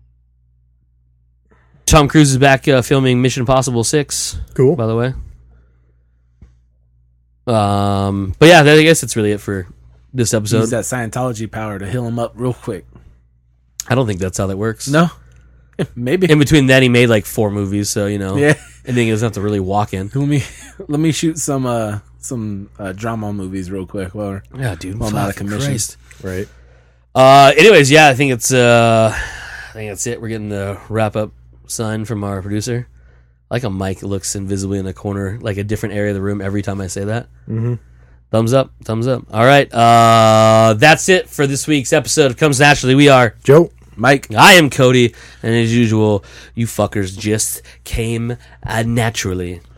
Tom Cruise is back uh, filming Mission Impossible six. cool. By the way. Um, but yeah, I guess that's really it for this episode. Use that Scientology power to heal him up real quick. I don't think that's how that works. No, maybe. In between that, he made like four movies, so you know, Yeah. and then he doesn't have to really walk in. Let me let me shoot some uh some uh, drama movies real quick. Well, Yeah, dude. Well, I'm out of fucking commission. Christ. Right. Uh, anyways, yeah, I think it's uh, I think that's it. We're getting the wrap up sign from our producer. I like how Mike looks invisibly in a corner, like a different area of the room every time I say that. Mm-hmm. Thumbs up, thumbs up. All right, uh, that's it for this week's episode of Comes Naturally. We are Joe. Mike. I am Cody, and as usual, you fuckers just came uh, naturally.